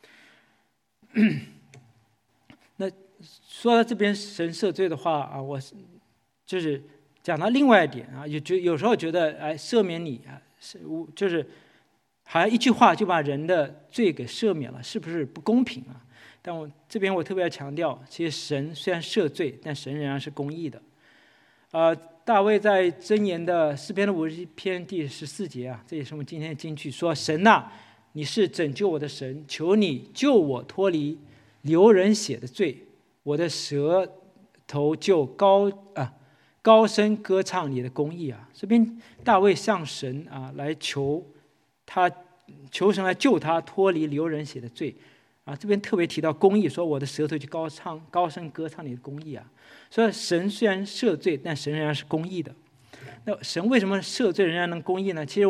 那说到这边神赦罪的话啊，我就是讲到另外一点啊，有时候觉得赦免你啊，就是好像一句话就把人的罪给赦免了，是不是不公平啊？但我这边特别要强调，其实神虽然赦罪，但神仍然是公义的。大卫在箴言的诗篇的51篇第14节啊，这也是我们今天的金句，说：“神啊，你是拯救我的神，求你救我脱离流人血的罪，我的舌头就高声歌唱你的公义啊。”这边大卫向神来求神来救他脱离流人血的罪啊。这边特别提到公义，说我的舌头就高声歌唱你的公义啊。所以神虽然赦罪，但神仍然是公义的。那神为什么赦罪仍然能公义呢？其实我们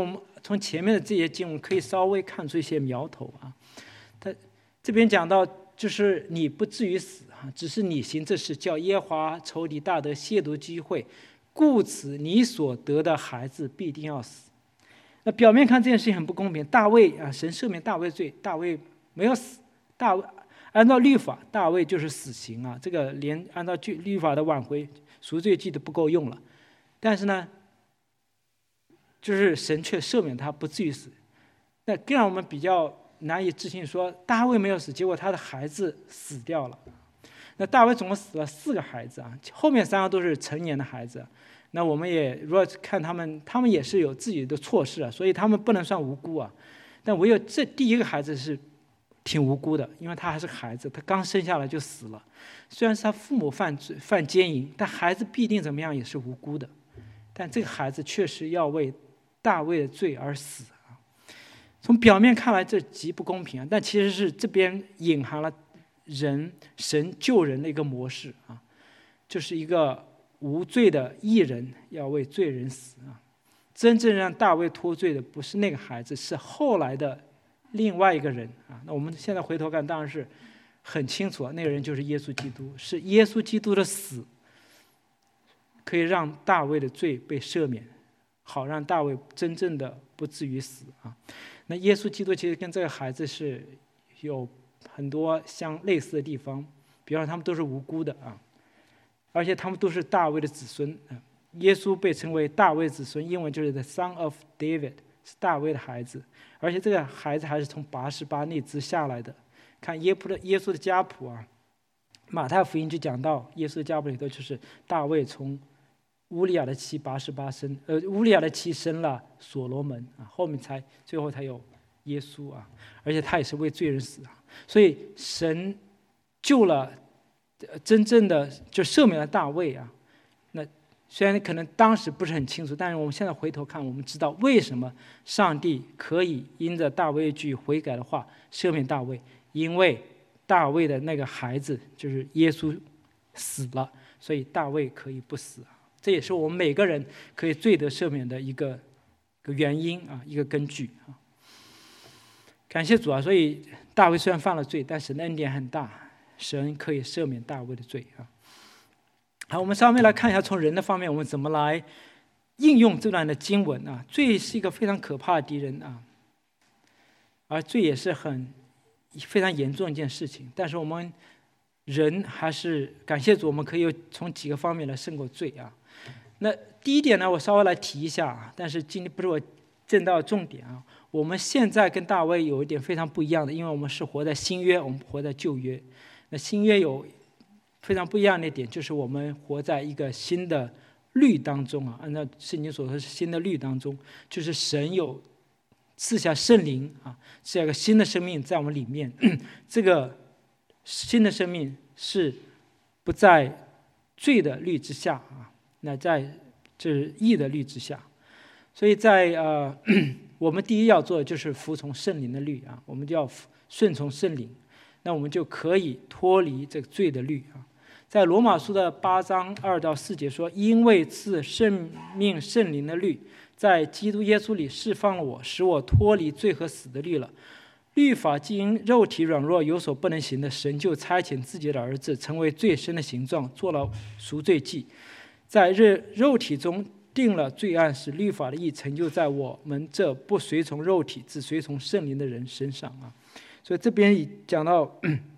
从前面的这些经文可以稍微看出一些苗头啊。他这边讲到，就是你不至于死啊，只是你行这事，叫耶和华仇敌大得亵渎机会，故此你所得的孩子必定要死。那表面看这件事情很不公平，大卫啊，神赦免大卫罪，大卫没有死，大卫按照律法，大卫就是死刑啊，这个连按照律法的挽回赎罪祭都不够用了。但是呢，就是神却赦免他不至于死，那更让我们比较难以置信，说大卫没有死，结果他的孩子死掉了。那大卫总共死了4个孩子啊，后面3个都是成年的孩子。那我们也如果看他们也是有自己的错事啊，所以他们不能算无辜啊。但唯有这第1个孩子是挺无辜的，因为他还是个孩子，他刚生下来就死了。虽然是他父母犯奸淫，但孩子必定怎么样也是无辜的。但这个孩子确实要为大卫的罪而死啊。从表面看来这极不公平啊，但其实是这边隐含了神救人的一个模式啊，就是一个无罪的义人要为罪人死啊。真正让大卫脱罪的不是那个孩子，是后来的另外一个人啊。那我们现在回头看，当然是很清楚啊，那个人就是耶稣基督，是耶稣基督的死可以让大卫的罪被赦免，好让大卫真正的不至于死啊。那耶稣基督其实跟这个孩子是有很多类似的地方，比方说他们都是无辜的啊，而且他们都是大卫的子孙啊。耶稣被称为大卫子孙，英文就是 the son of David， 是大卫的孩子，而且这个孩子还是从拔示巴那支下来的。看耶稣的家谱啊，马太福音就讲到耶稣的家谱里头，就是大卫从乌利亚的妻拔示巴生，乌利亚的妻生了所罗门啊，后面最后才有耶稣啊，而且他也是为罪人死啊。所以神救了真正的就赦免了大卫啊。那虽然可能当时不是很清楚，但是我们现在回头看，我们知道为什么上帝可以因着大卫一句悔改的话赦免大卫，因为大卫的那个孩子就是耶稣死了，所以大卫可以不死啊。这也是我们每个人可以罪得赦免的一个原因啊，一个根据啊。感谢主啊！所以大卫虽然犯了罪，但神的恩典很大，神可以赦免大卫的罪啊。好，我们稍微来看一下从人的方面，我们怎么来应用这段的经文啊。罪是一个非常可怕的敌人啊，而罪也是非常严重的一件事情。但是我们人还是感谢主，我们可以从几个方面来胜过罪啊。那第一点呢，我稍微来提一下啊，但是今天不是我正道的重点啊。我们现在跟大卫有一点非常不一样的，因为我们是活在新约，我们活在旧约。那新约有非常不一样的一点，就是我们活在一个新的律当中啊。按照圣经所说，是新的律当中，就是神有赐下圣灵啊，赐下一个新的生命在我们里面。这个新的生命是不在罪的律之下啊，那在就是义的律之下。所以在我们第一要做的就是服从圣灵的律啊，我们就要顺从圣灵，那我们就可以脱离这个罪的律啊。在罗马书的8章2到4节说，因为赐生命圣灵的律在基督耶稣里释放了我，使我脱离罪和死的律了。律法既因肉体软弱有所不能行的，神就差遣自己的儿子成为罪身的形状，做了赎罪祭，在肉体中定了罪案，使律法的义成就在我们这不随从肉体只随从圣灵的人身上啊。所以这边讲到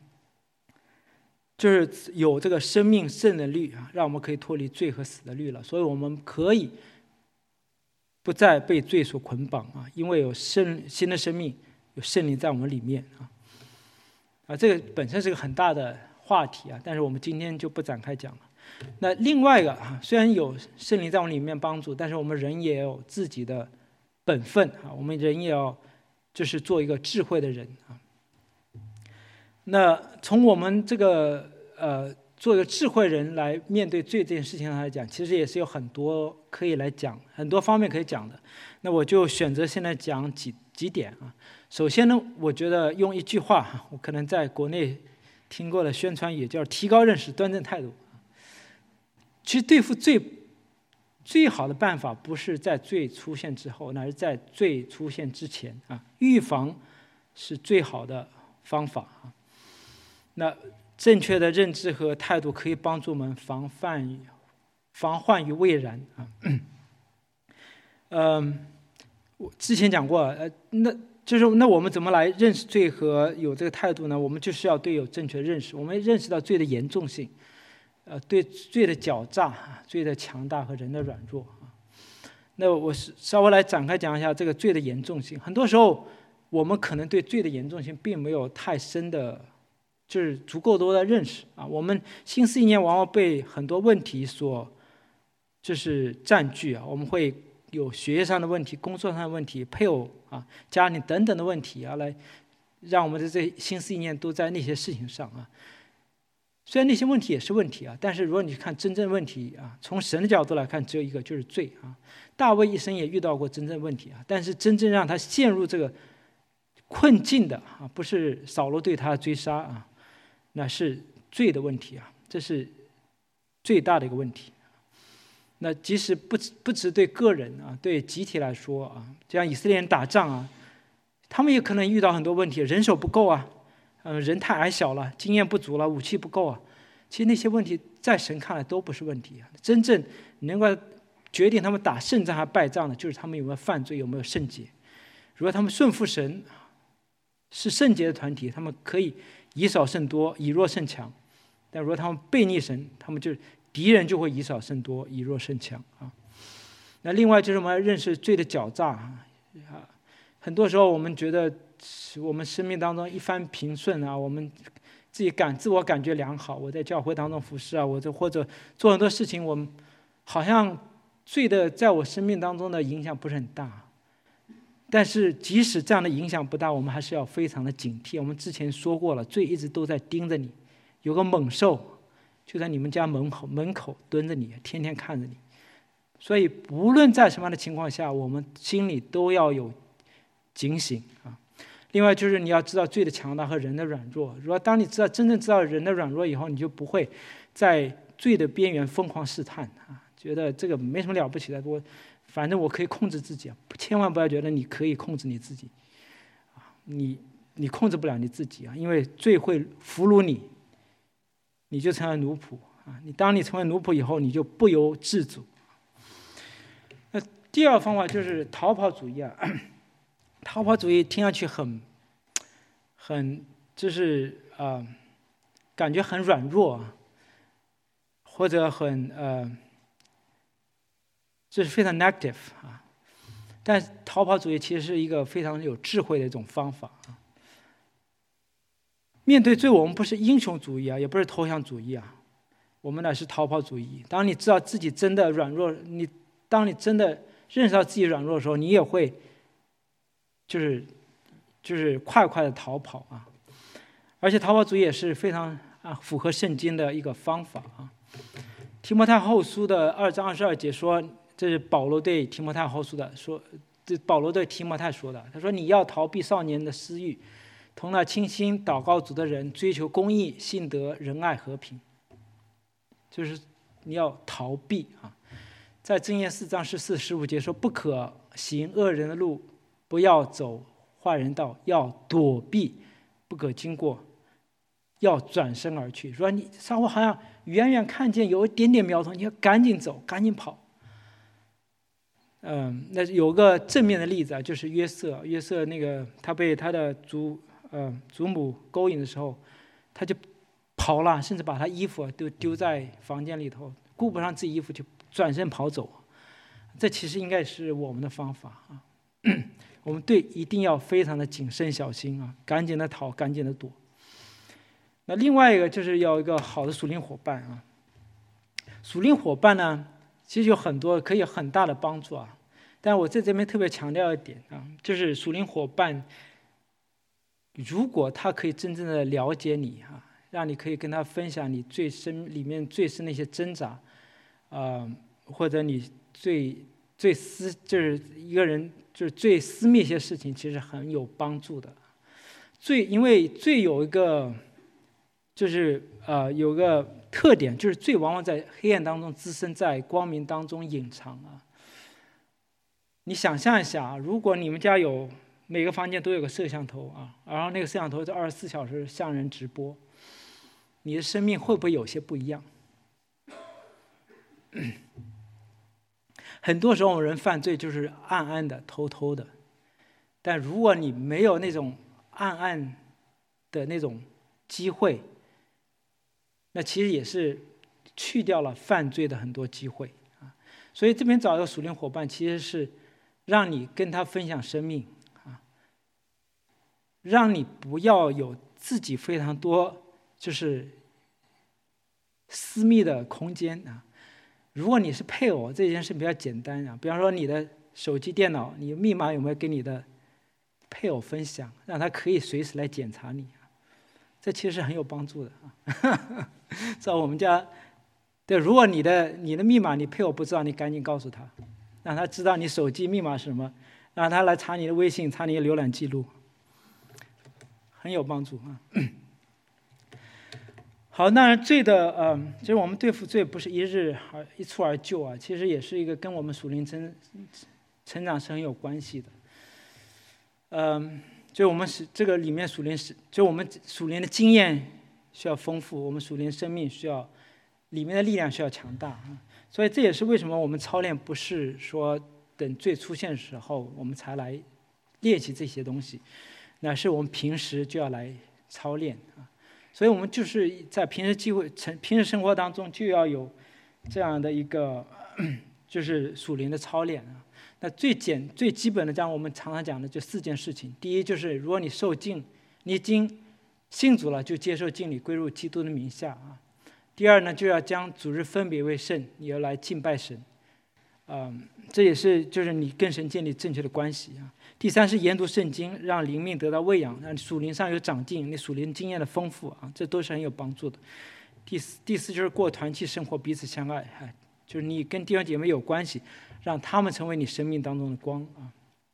就是有这个生命圣的律啊，让我们可以脱离罪和死的律了。所以我们可以不再被罪所捆绑啊，因为有新的生命，有圣灵在我们里面啊。这个本身是个很大的话题啊，但是我们今天就不展开讲了。那另外一个啊，虽然有圣灵在我们里面帮助，但是我们人也有自己的本分啊，我们人也要就是做一个智慧的人啊。那从我们这个做一个智慧人来面对罪这件事情上来讲，其实也是有很多可以来讲，很多方面可以讲的。那我就选择现在讲几点啊。首先呢，我觉得用一句话，我可能在国内听过的宣传语叫提高认识，端正态度。其实对付罪最好的办法不是在罪出现之后，乃是在罪出现之前啊。预防是最好的方法啊。那正确的认知和态度可以帮助我们防患于未然啊。我之前讲过，那我们怎么来认识罪和有这个态度呢？我们就是要对有正确的认识，我们认识到罪的严重性，对罪的狡诈、罪的强大和人的软弱啊。那我稍微来展开讲一下这个罪的严重性。很多时候，我们可能对罪的严重性并没有太深的，就是足够多的认识啊。我们心思意念往往被很多问题所就是占据啊，我们会有学业上的问题、工作上的问题、配偶啊、家庭等等的问题啊，来让我们的这心思意念都在那些事情上啊。虽然那些问题也是问题啊，但是如果你看真正问题啊，从神的角度来看，只有一个，就是罪啊。大卫一生也遇到过真正问题啊，但是真正让他陷入这个困境的啊，不是扫罗对他的追杀啊，那是罪的问题啊，这是最大的一个问题。那即使不只对个人啊，对集体来说啊，就像以色列人打仗啊，他们也可能遇到很多问题，人手不够啊，人太矮小了，经验不足了，武器不够啊。其实那些问题在神看来都不是问题啊，真正能够决定他们打胜仗还败仗的，就是他们有没有犯罪，有没有圣洁。如果他们顺服神，是圣洁的团体，他们可以以少胜多，以弱胜强。但如果他们背逆神，他们就敌人就会以少胜多，以弱胜强啊。那另外就是我们要认识罪的狡诈啊。很多时候我们觉得我们生命当中一帆平顺啊，我们自我感觉良好，我在教会当中服侍啊，或者做很多事情，我们好像罪的在我生命当中的影响不是很大。但是即使这样的影响不大，我们还是要非常的警惕。我们之前说过了，罪一直都在盯着你，有个猛兽就在你们家门口蹲着你，天天看着你。所以无论在什么样的情况下，我们心里都要有警醒啊。另外就是你要知道罪的强大和人的软弱。如果当你真正知道人的软弱以后，你就不会在罪的边缘疯狂试探啊，觉得这个没什么了不起的，反正我可以控制自己啊。千万不要觉得你可以控制你自己啊，你控制不了你自己啊，因为罪会俘虏你，你就成了奴仆啊。当你成为奴仆以后，你就不由自主。那第二个方法就是逃跑主义啊。逃跑主义听上去很就是感觉很软弱啊，或者就是非常 negative 啊。但逃跑主义其实是一个非常有智慧的一种方法啊。面对罪，我们不是英雄主义啊，也不是投降主义啊，我们乃是逃跑主义。当你知道自己真的软弱，当你真的认识到自己软弱的时候，你也会就是快的逃跑啊。而且逃跑主义也是非常符合圣经的一个方法啊。提摩太后书的2章22节说，这是保罗对提摩太后书的说，这保罗对提摩太说的。他说：“你要逃避少年的私欲，同那倾心祷告主的人追求公义、信德、仁爱、和平。”就是你要逃避啊。在箴言4章14、15节说：“不可行恶人的路，不要走坏人道，要躲避，不可经过，要转身而去。”说你稍微好像远远看见有一点点苗头，你要赶紧走，赶紧跑。那有个正面的例子啊，就是约瑟那个他被他的祖母勾引的时候，他就跑了，甚至把他衣服都丢在房间里头，顾不上自己衣服就转身跑走。这其实应该是我们的方法啊。我们一定要非常的谨慎小心啊，赶紧的逃，赶紧的躲。那另外一个就是要一个好的属灵伙伴啊。属灵伙伴呢，其实有很多可以很大的帮助啊。但我在这边特别强调一点啊，就是属灵伙伴，如果他可以真正的了解你啊，让你可以跟他分享你里面最深的一些挣扎，或者你就是一个人就是最私密一些事情，其实很有帮助的。因为罪有一个就是有个特点就是罪往往在黑暗当中滋生，在光明当中隐藏啊。你想象一下，如果你们家有每个房间都有个摄像头啊，然后那个摄像头在24小时向人直播，你的生命会不会有些不一样？很多时候人犯罪就是暗暗的、偷偷的，但如果你没有那种暗暗的那种机会，那其实也是去掉了犯罪的很多机会啊。所以这边找一个属灵伙伴，其实是让你跟他分享生命啊，让你不要有自己非常多就是私密的空间啊。如果你是配偶，这件事比较简单啊。比方说你的手机、电脑，你密码有没有跟你的配偶分享，让他可以随时来检查你？这其实是很有帮助的啊。在我们家，对，如果你的密码你配偶不知道，你赶紧告诉他，让他知道你手机密码是什么，让他来查你的微信，查你的浏览记录，很有帮助啊。好，那罪的其实我们对付罪不是一蹴而就啊，其实也是一个跟我们属灵成长是很有关系的。就我们这个里面就我们属灵的经验需要丰富，我们属灵生命里面的力量需要强大啊。所以这也是为什么我们操练不是说等罪出现的时候我们才来练习这些东西，那是我们平时就要来操练啊。所以我们就是在平时生活当中就要有这样的一个就是属灵的操练啊。那最基本的，像我们常常讲的就4件事情。第一就是，如果你受浸，你已经信主了，就接受浸礼，归入基督的名下啊。第二呢，就要将主日分别为圣，你要来敬拜神，这也是就是你跟神建立正确的关系啊。第三是研读圣经，让灵命得到喂养，让属灵上有长进，你属灵经验的丰富啊，这都是很有帮助的。第四就是过团契生活，彼此相爱，就是你跟弟兄姐妹有关系，让他们成为你生命当中的光啊。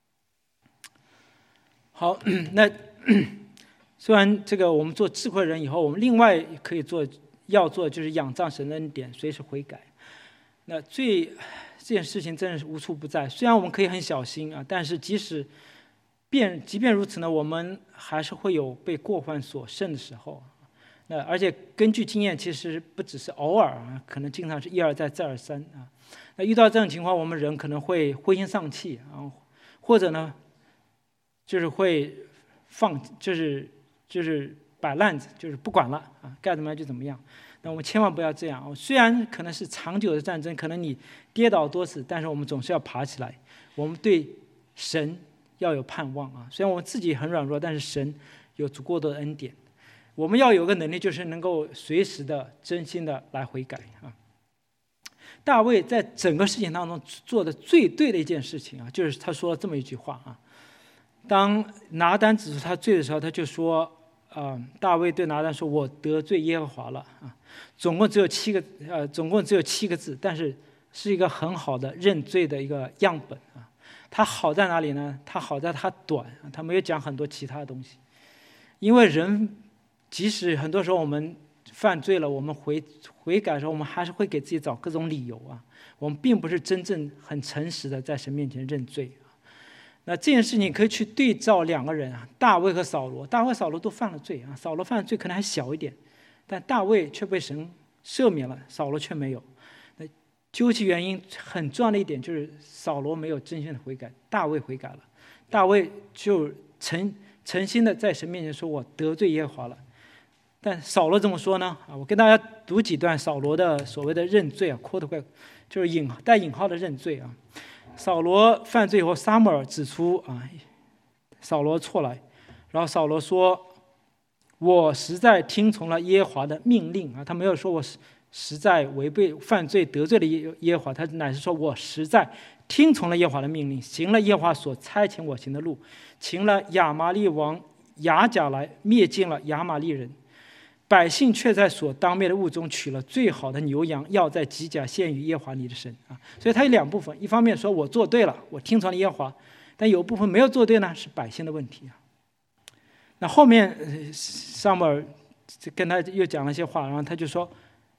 好，那虽然这个我们做智慧人以后，我们另外可以要做就是仰仗神的恩典，随时悔改。那这件事情真的是无处不在。虽然我们可以很小心啊，但是即便如此呢，我们还是会有被过犯所胜的时候。那而且根据经验，其实不只是偶尔啊，可能经常是一而再再而三啊。那遇到这种情况，我们人可能会灰心丧气啊，或者呢，就是会就是摆烂子，就是不管了啊，该怎么样就怎么样。那我们千万不要这样。虽然可能是长久的战争，可能你跌倒多次，但是我们总是要爬起来。我们对神要有盼望啊。虽然我们自己很软弱，但是神有足够的恩典。我们要有个能力，就是能够随时的、真心的来悔改啊。大卫在整个事情当中做的最对的一件事情啊，就是他说了这么一句话啊。当拿单指出他罪的时候，他就说，大卫对拿单说：“我得罪耶和华了啊。”总共只有7个字，但是是一个很好的认罪的一个样本啊。他好在哪里呢？他好在他短啊，他没有讲很多其他的东西。因为人即使很多时候我们犯罪了，我们悔改的时候，我们还是会给自己找各种理由啊。我们并不是真正很诚实的在神面前认罪啊。那这件事情可以去对照2个人啊，大卫和扫罗。大卫和扫罗都犯了罪啊，扫罗犯的罪可能还小一点，但大卫却被神赦免了，扫罗却没有。那究其原因，很重要的一点就是扫罗没有真心的悔改，大卫悔改了。大卫就诚心的在神面前说：“我得罪耶和华了。”但扫罗怎么说呢？我跟大家读几段扫罗的所谓的认罪啊，就是带引号的认罪啊。扫罗犯罪以后，撒母耳指出啊，扫罗错了，然后扫罗说：“我实在听从了耶和华的命令啊。”他没有说我实在违背犯罪得罪了耶和华，他乃是说我实在听从了耶和华的命令，行了耶和华所差遣我行的路，擒了亚玛利王亚甲来，灭尽了亚玛利人。百姓却在所当灭的物中取了最好的牛羊，要在吉甲献于耶和华你的神啊。所以它有2部分，一方面说我做对了，我听从了耶和华，但有部分没有做对呢，是百姓的问题啊。那后面撒母耳跟他又讲了一些话，然后他就说：“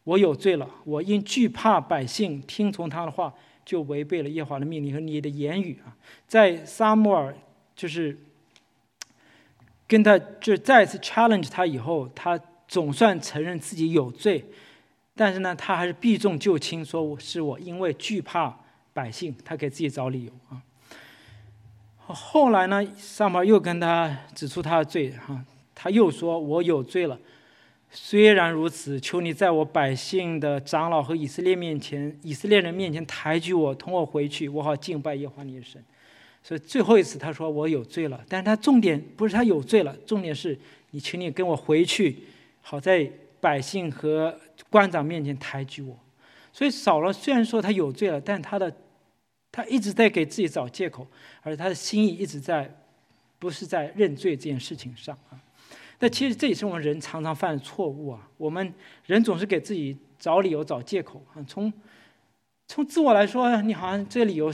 我有罪了，我因惧怕百姓听从他的话，就违背了耶和华的命令和你的言语啊。在撒母耳就是跟他就再次 challenge 他以后，他总算承认自己有罪，但是呢，他还是避重就轻，说是我因为惧怕百姓，他给自己找理由啊。后来呢，撒母耳又跟他指出他的罪啊，他又说我有罪了。虽然如此，求你在我百姓的长老和以色列人面前抬举我，同我回去，我好敬拜耶和华你的神。所以最后一次他说我有罪了，但是他重点不是他有罪了，重点是你请你跟我回去，好在百姓和官长面前抬举我。所以扫罗虽然说他有罪了，但他一直在给自己找借口，而他的心意一直不是在认罪这件事情上啊。但其实这也是我们人常常犯的错误啊！我们人总是给自己找理由、找借口啊。从自我来说，你好像这个理由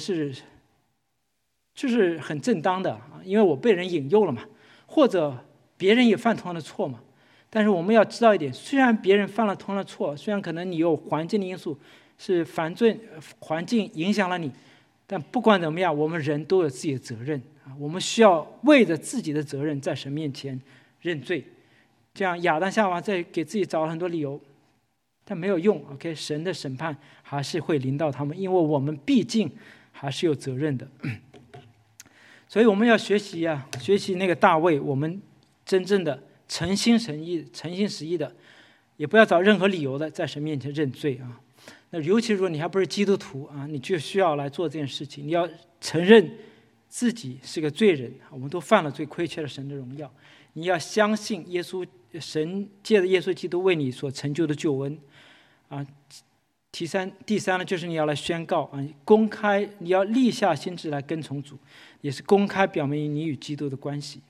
就是很正当的啊，因为我被人引诱了嘛，或者别人也犯同样的错嘛。但是我们要知道一点，虽然别人犯了同样的错，虽然可能你有环境的因素，是环境影响了你，但不管怎么样，我们人都有自己的责任啊。我们需要为着自己的责任在神面前认罪，这样亚当夏娃在给自己找了很多理由，但没有用。OK， 神的审判还是会临到他们，因为我们毕竟还是有责任的。所以我们要学习那个大卫，我们真正的诚心实意的，也不要找任何理由的在神面前认罪啊。那尤其如果你还不是基督徒啊，你就需要来做这件事情，你要承认自己是个罪人，我们都犯了罪，亏缺了神的荣耀。你要相信神借着耶稣基督为你所成就的救恩啊。第三呢，就是你要来宣告啊，公开，你要立下心志来跟从主，也是公开表明你与基督的关系。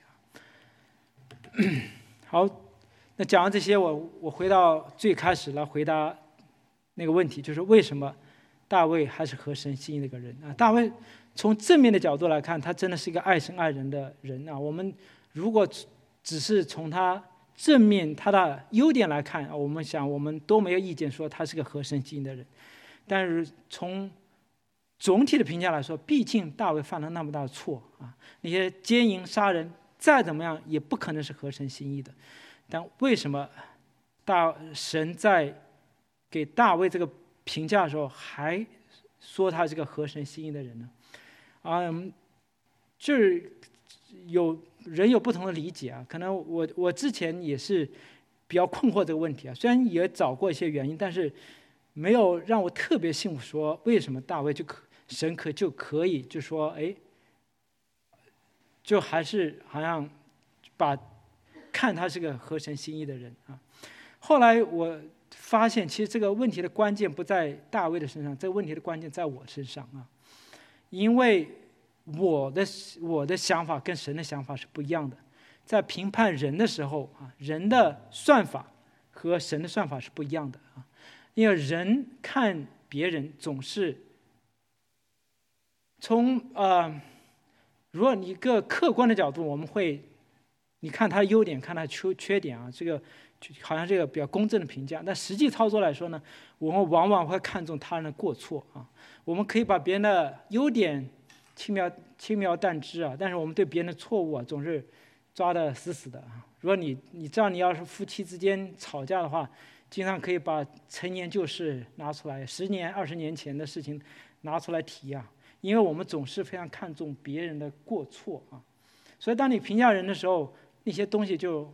好，那讲完这些，我回到最开始来回答那个问题，就是为什么大卫还是合神心意的一个人啊？大卫从正面的角度来看，他真的是一个爱神爱人的人啊。我们如果只是从他正面他的优点来看，我们都没有意见说他是个合神心意的人。但是从总体的评价来说，毕竟大卫犯了那么大的错啊，那些奸淫杀人再怎么样也不可能是合神心意的。但为什么神在给大卫这个评价的时候还说他是个合神心意的人呢？就是人有不同的理解啊。可能我之前也是比较困惑这个问题啊，虽然也找过一些原因，但是没有让我特别信服说为什么大卫神就可以就说就还是好像看他是个合神心意的人啊。后来我发现，其实这个问题的关键不在大卫的身上，这个问题的关键在我身上啊。因为我的想法跟神的想法是不一样的，在评判人的时候啊，人的算法和神的算法是不一样的啊。因为人看别人总是从如果你一个客观的角度，你看他的优点，看他的缺点啊，这个好像这个比较公正的评价。但实际操作来说呢，我们往往会看重他人的过错啊。我们可以把别人的优点轻描淡写啊，但是我们对别人的错误啊总是抓得死死的啊。如果你知道你要是夫妻之间吵架的话，经常可以把陈年旧事拿出来，10年、20年前的事情拿出来提啊。因为我们总是非常看重别人的过错啊，所以当你评价人的时候，那些东西就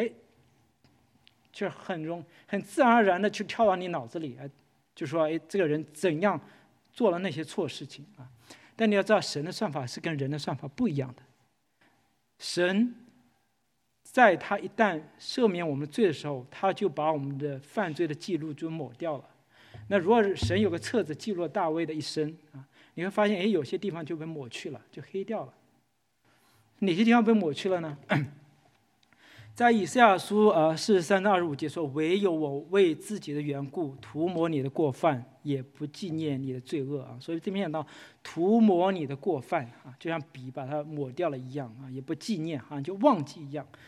很自然而然的就跳到你脑子里，就说这个人怎样做了那些错事情啊。但你要知道，神的算法是跟人的算法不一样的。神在他一旦赦免我们罪的时候，他就把我们的犯罪的记录就抹掉了。那如果神有个册子记录了大卫的一生啊，你会发现有些地方就被抹去了，就黑掉了。哪些地方被抹去了呢？在以赛亚书43到25节说，唯有我为自己的缘故涂抹你的过犯，也不纪念你的罪恶啊。所以这边讲到涂抹你的过犯啊，就像笔把它抹掉了一样啊，也不纪念啊，就忘记一样。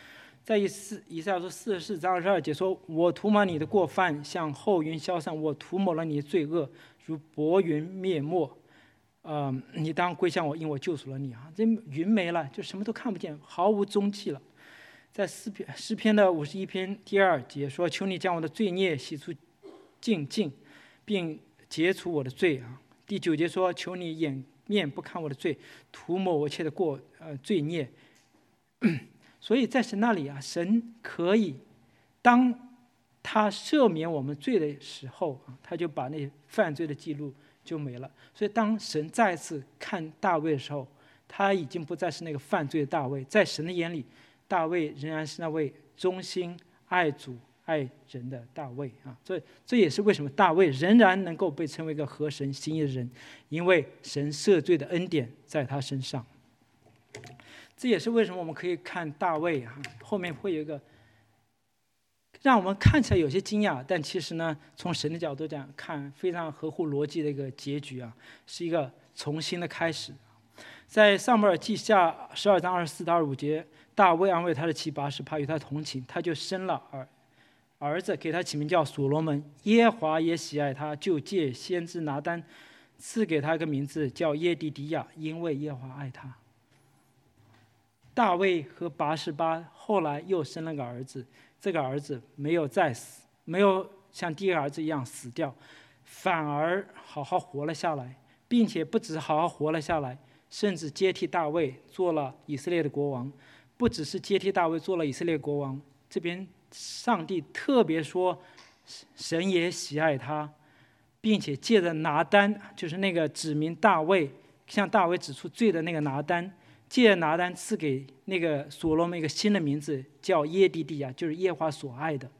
在以赛亚书44章22节说：“我涂抹你的过犯，像厚云消散；我涂抹了你的罪恶，如薄云灭没。你当归向我，因我救赎了你啊！这云没了，就什么都看不见，毫无踪迹了。”在诗篇的51篇第2节说：“求你将我的罪孽洗出净尽，并解除我的罪啊。”第9节说：“求你掩面不看我的罪，涂抹我一切的罪孽。”所以在神那里啊，神可以当他赦免我们罪的时候啊，他就把那犯罪的记录就没了。所以当神再次看大卫的时候，他已经不再是那个犯罪的大卫，在神的眼里，大卫仍然是那位忠心爱主爱人的大卫啊。所以这也是为什么大卫仍然能够被称为一个合神心意的人，因为神赦罪的恩典在他身上。这也是为什么我们可以看大卫啊，后面会有一个让我们看起来有些惊讶，但其实呢，从神的角度讲看，非常合乎逻辑的一个结局啊，是一个重新的开始。在撒母耳记下12章24到25节，大卫安慰他的妻拔示巴，与他同寝，他就生了儿子，给他起名叫所罗门。耶和华也喜爱他，就借先知拿单赐给他一个名字叫耶底迪亚，因为耶和华爱他。大卫和拔示巴后来又生了个儿子，这个儿子没有再死，没有像第一个儿子一样死掉，反而好好活了下来，并且不只好好活了下来，甚至接替大卫做了以色列的国王。不只是接替大卫做了以色列国王，这边上帝特别说神也喜爱他，并且借着拿单，就是那个指明大卫向大卫指出罪的那个拿单，借着拿单赐给那个所罗门一个新的名字，叫耶底底亚，就是耶和华所爱的。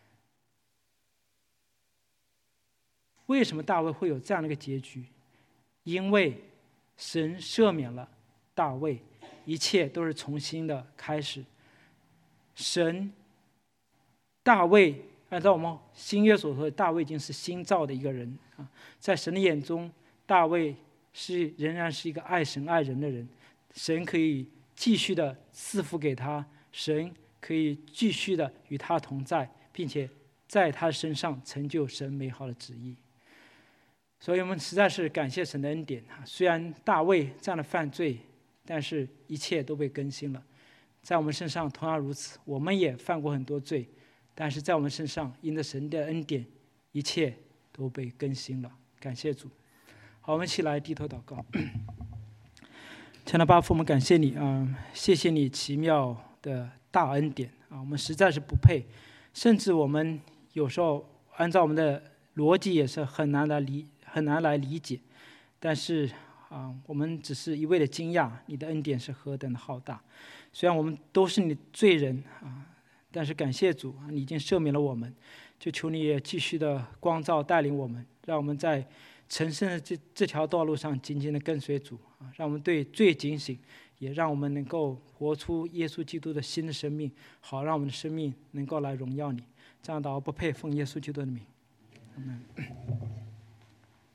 为什么大卫会有这样的一个结局？因为神赦免了大卫，一切都是重新的开始。大卫按照我们新约所说，大卫已经是新造的一个人啊，在神的眼中，大卫仍然是一个爱神爱人的人。神可以继续的赐福给他，神可以继续的与他同在，并且在他身上成就神美好的旨意。所以我们实在是感谢神的恩典啊！虽然大卫这样的犯罪，但是一切都被更新了。在我们身上同样如此，我们也犯过很多罪，但是在我们身上因着神的恩典，一切都被更新了。感谢主。好，我们一起来低头祷告。亲爱的爸父，我们感谢你啊，谢谢你奇妙的大恩典啊！我们实在是不配，甚至我们有时候按照我们的逻辑也是很难来理解，但是我们只是一味的惊讶，你的恩典是何等的浩大。虽然我们都是你罪人啊，但是感谢主，你已经赦免了我们，就求你也继续的光照带领我们，让我们在成圣的这条道路上紧紧的跟随主啊，让我们对罪警醒，也让我们能够活出耶稣基督的新的生命，好让我们的生命能够来荣耀你。这样祷告不配奉耶稣基督的名，阿们。